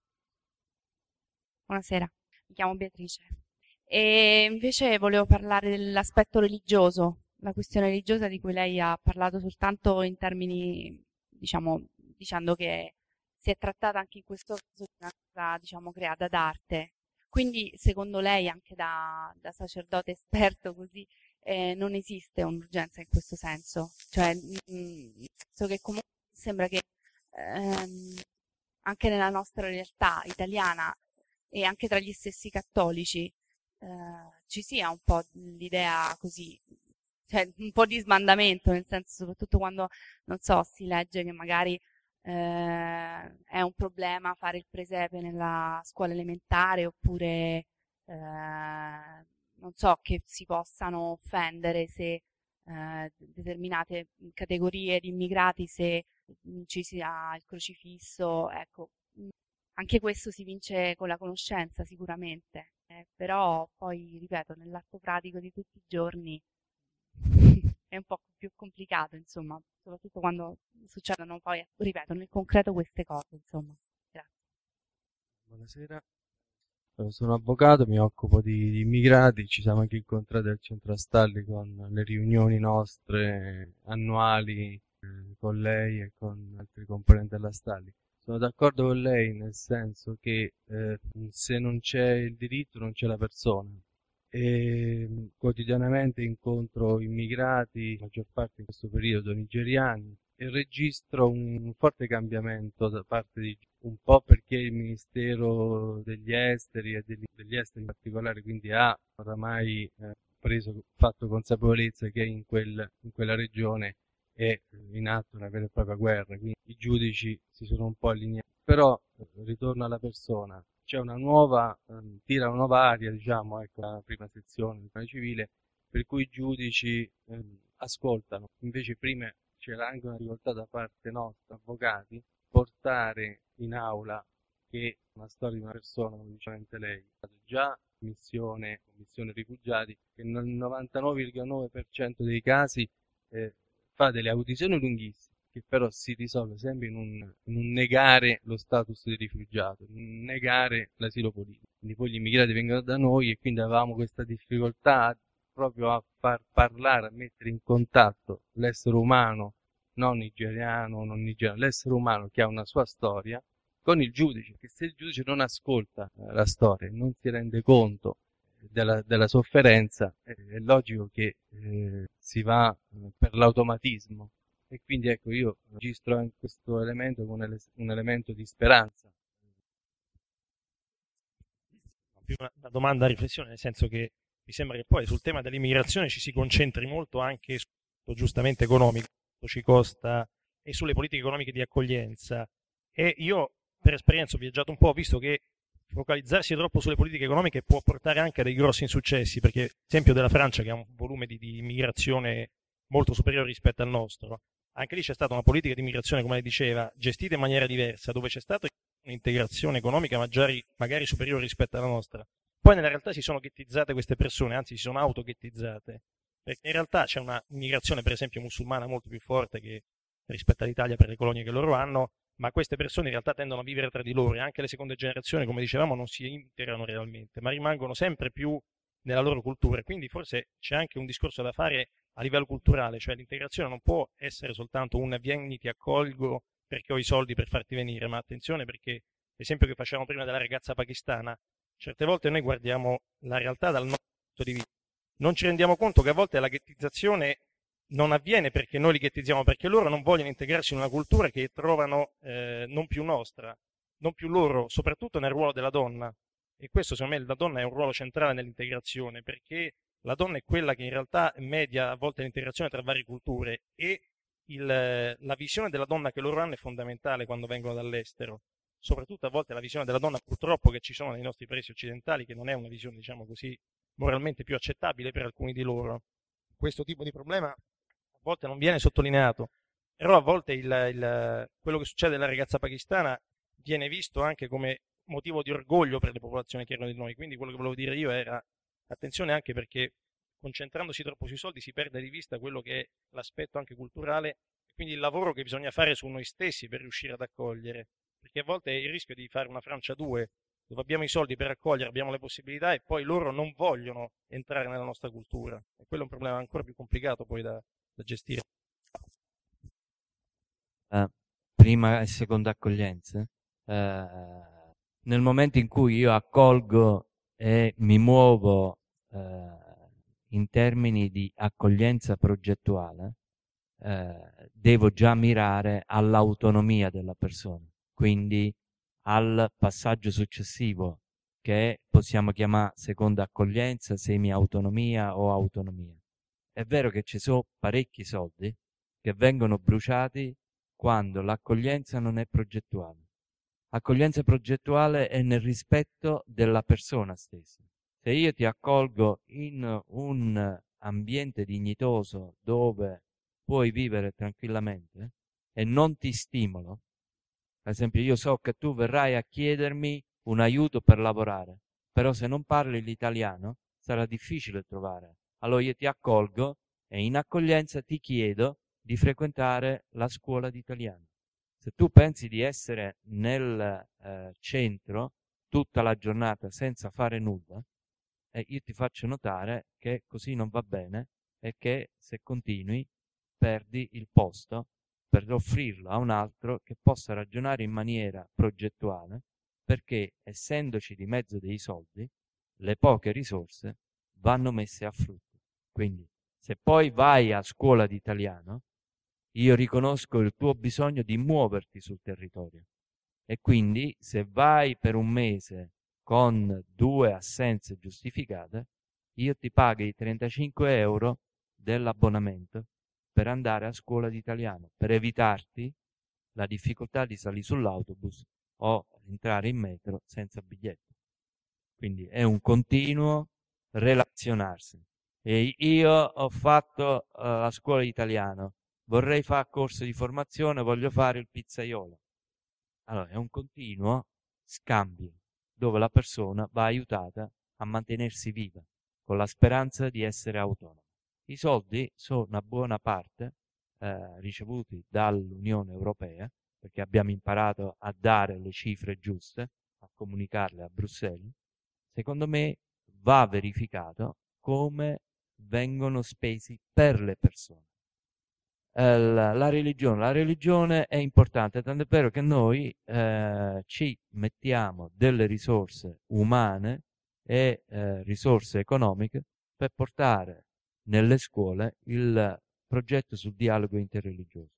Buonasera, mi chiamo Beatrice e invece volevo parlare dell'aspetto religioso, la questione religiosa di cui lei ha parlato soltanto in termini, dicendo che si è trattata anche in questo caso di una cosa, creata d'arte. Quindi, secondo lei, anche da sacerdote esperto così, non esiste un'urgenza in questo senso? Cioè, penso che comunque sembra che anche nella nostra realtà italiana e anche tra gli stessi cattolici ci sia un po' l'idea così, cioè un po' di smandamento, nel senso, soprattutto quando, non so, si legge che magari è un problema fare il presepe nella scuola elementare, oppure non so, che si possano offendere se determinate categorie di immigrati, se ci sia il crocifisso, ecco. Anche questo si vince con la conoscenza sicuramente, però poi, ripeto, nell'atto pratico di tutti i giorni è un po' più complicato, insomma, soprattutto quando succedono poi, ripeto, nel concreto queste cose, insomma. Grazie. Buonasera, sono avvocato, mi occupo di immigrati, ci siamo anche incontrati al Centro Astalli con le riunioni nostre annuali con lei e con altri componenti della Astalli. Sono d'accordo con lei nel senso che se non c'è il diritto non c'è la persona. E quotidianamente incontro immigrati, la maggior parte in questo periodo nigeriani, e registro un forte cambiamento da parte di un po' perché il Ministero degli Esteri e degli Esteri in particolare quindi ha oramai fatto consapevolezza che in quella regione è in atto una vera e propria guerra, quindi i giudici si sono un po' allineati. Però ritorno alla persona, c'è una nuova, tira una nuova aria, diciamo, ecco, la prima sezione del codice civile, per cui i giudici ascoltano. Invece prima c'era anche una difficoltà da parte nostra, avvocati, portare in aula che una storia di una persona, come diceva lei, già commissione rifugiati, che nel 99,9% dei casi fa delle audizioni lunghissime, che però si risolve sempre in un negare lo status di rifugiato, in un negare l'asilo politico. Quindi poi gli immigrati vengono da noi e quindi avevamo questa difficoltà proprio a far parlare, a mettere in contatto l'essere umano, non nigeriano, non nigeriano, l'essere umano che ha una sua storia, con il giudice, che se il giudice non ascolta la storia, non si rende conto della sofferenza, è logico che si va per l'automatismo. E quindi ecco, io registro anche questo elemento come un elemento di speranza. Più una domanda a riflessione, nel senso che mi sembra che poi sul tema dell'immigrazione ci si concentri molto anche sul giustamente economico, ci costa, e sulle politiche economiche di accoglienza. E io per esperienza ho viaggiato un po', ho visto che focalizzarsi troppo sulle politiche economiche può portare anche a dei grossi insuccessi, perché l'esempio della Francia, che ha un volume di immigrazione molto superiore rispetto al nostro, anche lì c'è stata una politica di immigrazione, come lei diceva, gestita in maniera diversa, dove c'è stata un'integrazione economica magari superiore rispetto alla nostra. Poi nella realtà si sono ghettizzate queste persone, anzi si sono autoghettizzate, perché in realtà c'è una immigrazione per esempio musulmana molto più forte che rispetto all'Italia per le colonie che loro hanno, ma queste persone in realtà tendono a vivere tra di loro e anche le seconde generazioni, come dicevamo, non si integrano realmente, ma rimangono sempre più nella loro cultura. Quindi forse c'è anche un discorso da fare a livello culturale, cioè l'integrazione non può essere soltanto un vieni, ti accolgo perché ho i soldi per farti venire, ma attenzione perché l'esempio che facevamo prima della ragazza pakistana, certe volte noi guardiamo la realtà dal nostro punto di vista, non ci rendiamo conto che a volte la ghettizzazione non avviene perché noi li ghettizziamo, perché loro non vogliono integrarsi in una cultura che trovano non più nostra, non più loro, soprattutto nel ruolo della donna. E questo secondo me la donna è un ruolo centrale nell'integrazione, perché la donna è quella che in realtà media a volte l'integrazione tra varie culture e la visione della donna che loro hanno è fondamentale quando vengono dall'estero. Soprattutto a volte la visione della donna purtroppo che ci sono nei nostri paesi occidentali, che non è una visione, diciamo così, moralmente più accettabile per alcuni di loro. Questo tipo di problema a volte non viene sottolineato, però a volte quello che succede alla ragazza pakistana viene visto anche come motivo di orgoglio per le popolazioni che erano di noi. Quindi quello che volevo dire io era attenzione anche perché concentrandosi troppo sui soldi si perde di vista quello che è l'aspetto anche culturale e quindi il lavoro che bisogna fare su noi stessi per riuscire ad accogliere, perché a volte è il rischio di fare una Francia 2 dove abbiamo i soldi per accogliere, abbiamo le possibilità e poi loro non vogliono entrare nella nostra cultura e quello è un problema ancora più complicato poi da gestire. Prima e seconda accoglienza, nel momento in cui io accolgo e mi muovo in termini di accoglienza progettuale, devo già mirare all'autonomia della persona, quindi al passaggio successivo che possiamo chiamare seconda accoglienza, semi-autonomia o autonomia. È vero che ci sono parecchi soldi che vengono bruciati quando l'accoglienza non è progettuale. Accoglienza progettuale è nel rispetto della persona stessa. Se io ti accolgo in un ambiente dignitoso dove puoi vivere tranquillamente e non ti stimolo, ad esempio io so che tu verrai a chiedermi un aiuto per lavorare, però se non parli l'italiano sarà difficile trovare. Allora io ti accolgo e in accoglienza ti chiedo di frequentare la scuola di italiano. Se tu pensi di essere nel centro tutta la giornata senza fare nulla, io ti faccio notare che così non va bene e che se continui perdi il posto per offrirlo a un altro che possa ragionare in maniera progettuale, perché essendoci di mezzo dei soldi, le poche risorse vanno messe a frutto. Quindi se poi vai a scuola di italiano, io riconosco il tuo bisogno di muoverti sul territorio e quindi se vai per un mese con 2 assenze giustificate, io ti pago i 35 euro dell'abbonamento per andare a scuola di italiano, per evitarti la difficoltà di salire sull'autobus o entrare in metro senza biglietto. Quindi è un continuo relazionarsi. E io ho fatto la scuola di italiano, vorrei fare corso di formazione, voglio fare il pizzaiolo. Allora, è un continuo scambio dove la persona va aiutata a mantenersi viva con la speranza di essere autonoma. I soldi sono una buona parte ricevuti dall'Unione Europea, perché abbiamo imparato a dare le cifre giuste, a comunicarle a Bruxelles. Secondo me va verificato come vengono spesi per le persone. La religione è importante, tanto è vero che noi ci mettiamo delle risorse umane e risorse economiche per portare nelle scuole il progetto sul dialogo interreligioso.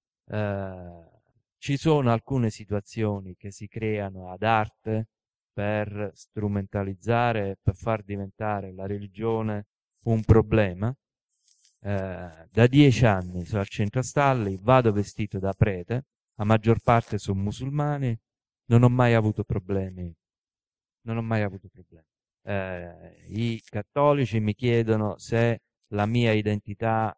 Ci sono alcune situazioni che si creano ad arte per strumentalizzare, per far diventare la religione un problema. Da 10 anni sono al centro Stalli, vado vestito da prete, la maggior parte sono musulmani, non ho mai avuto problemi. I cattolici mi chiedono se la mia identità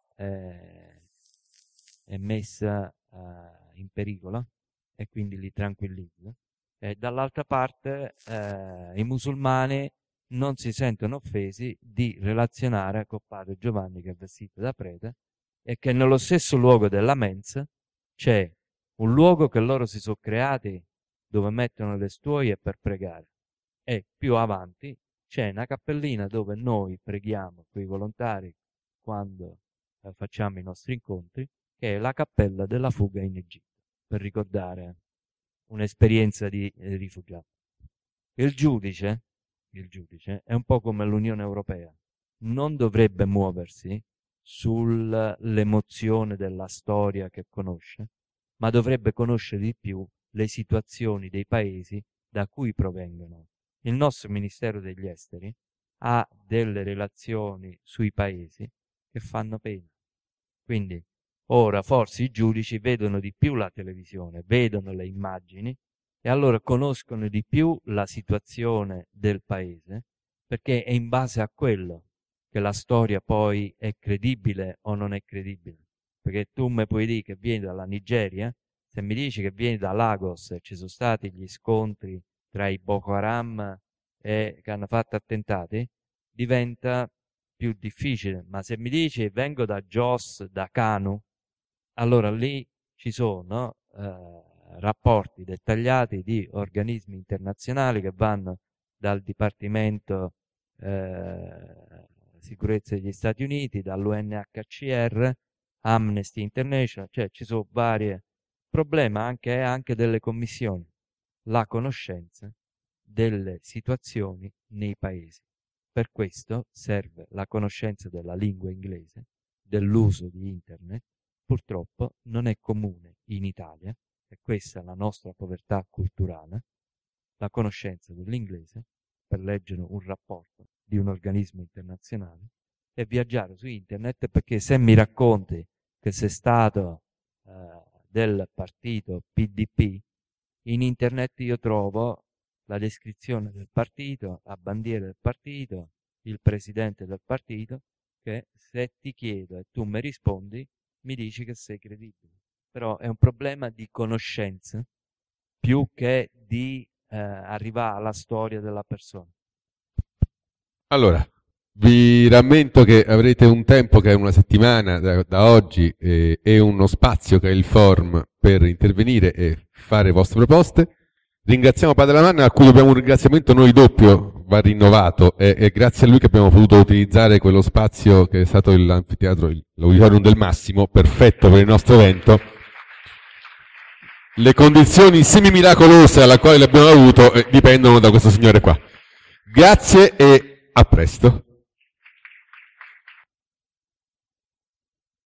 è messa in pericolo e quindi li tranquillizzo. Dall'altra parte i musulmani non si sentono offesi di relazionare con padre Giovanni che è vestito da prete e che nello stesso luogo della mensa c'è un luogo che loro si sono creati dove mettono le stuoie per pregare e più avanti c'è una cappellina dove noi preghiamo con i volontari quando facciamo i nostri incontri, che è la cappella della fuga in Egitto, per ricordare un'esperienza di rifugiato. Il giudice è un po' come l'Unione Europea, non dovrebbe muoversi sull'emozione della storia che conosce, ma dovrebbe conoscere di più le situazioni dei paesi da cui provengono. Il nostro Ministero degli Esteri ha delle relazioni sui paesi che fanno pena. Quindi ora forse i giudici vedono di più la televisione, vedono le immagini e allora conoscono di più la situazione del paese, perché è in base a quello che la storia poi è credibile o non è credibile. Perché tu mi puoi dire che vieni dalla Nigeria, se mi dici che vieni da Lagos e ci sono stati gli scontri tra i Boko Haram e che hanno fatto attentati, diventa più difficile, ma se mi dici vengo da Jos, da Kanu, allora lì ci sono rapporti dettagliati di organismi internazionali che vanno dal Dipartimento Sicurezza degli Stati Uniti, dall'UNHCR, Amnesty International, cioè ci sono vari problemi anche delle commissioni, la conoscenza delle situazioni nei paesi. Per questo serve la conoscenza della lingua inglese, dell'uso di internet. Purtroppo non è comune in Italia, e questa è la nostra povertà culturale, la conoscenza dell'inglese per leggere un rapporto di un organismo internazionale e viaggiare su internet, perché se mi racconti che sei stato del partito PDP, in internet io trovo la descrizione del partito, la bandiera del partito, il presidente del partito, che se ti chiedo e tu mi rispondi, mi dici che sei credibile. Però è un problema di conoscenza più che di arrivare alla storia della persona. Allora, vi rammento che avrete un tempo che è una settimana da oggi e uno spazio che è il forum per intervenire e fare vostre proposte. Ringraziamo Padre Lamanna, a cui dobbiamo un ringraziamento noi doppio, va rinnovato, e grazie a lui che abbiamo potuto utilizzare quello spazio che è stato l'anfiteatro, l'auditorium del Massimo, perfetto per il nostro evento. Le condizioni semi-miracolose alla quale l'abbiamo avuto dipendono da questo signore qua. Grazie e a presto.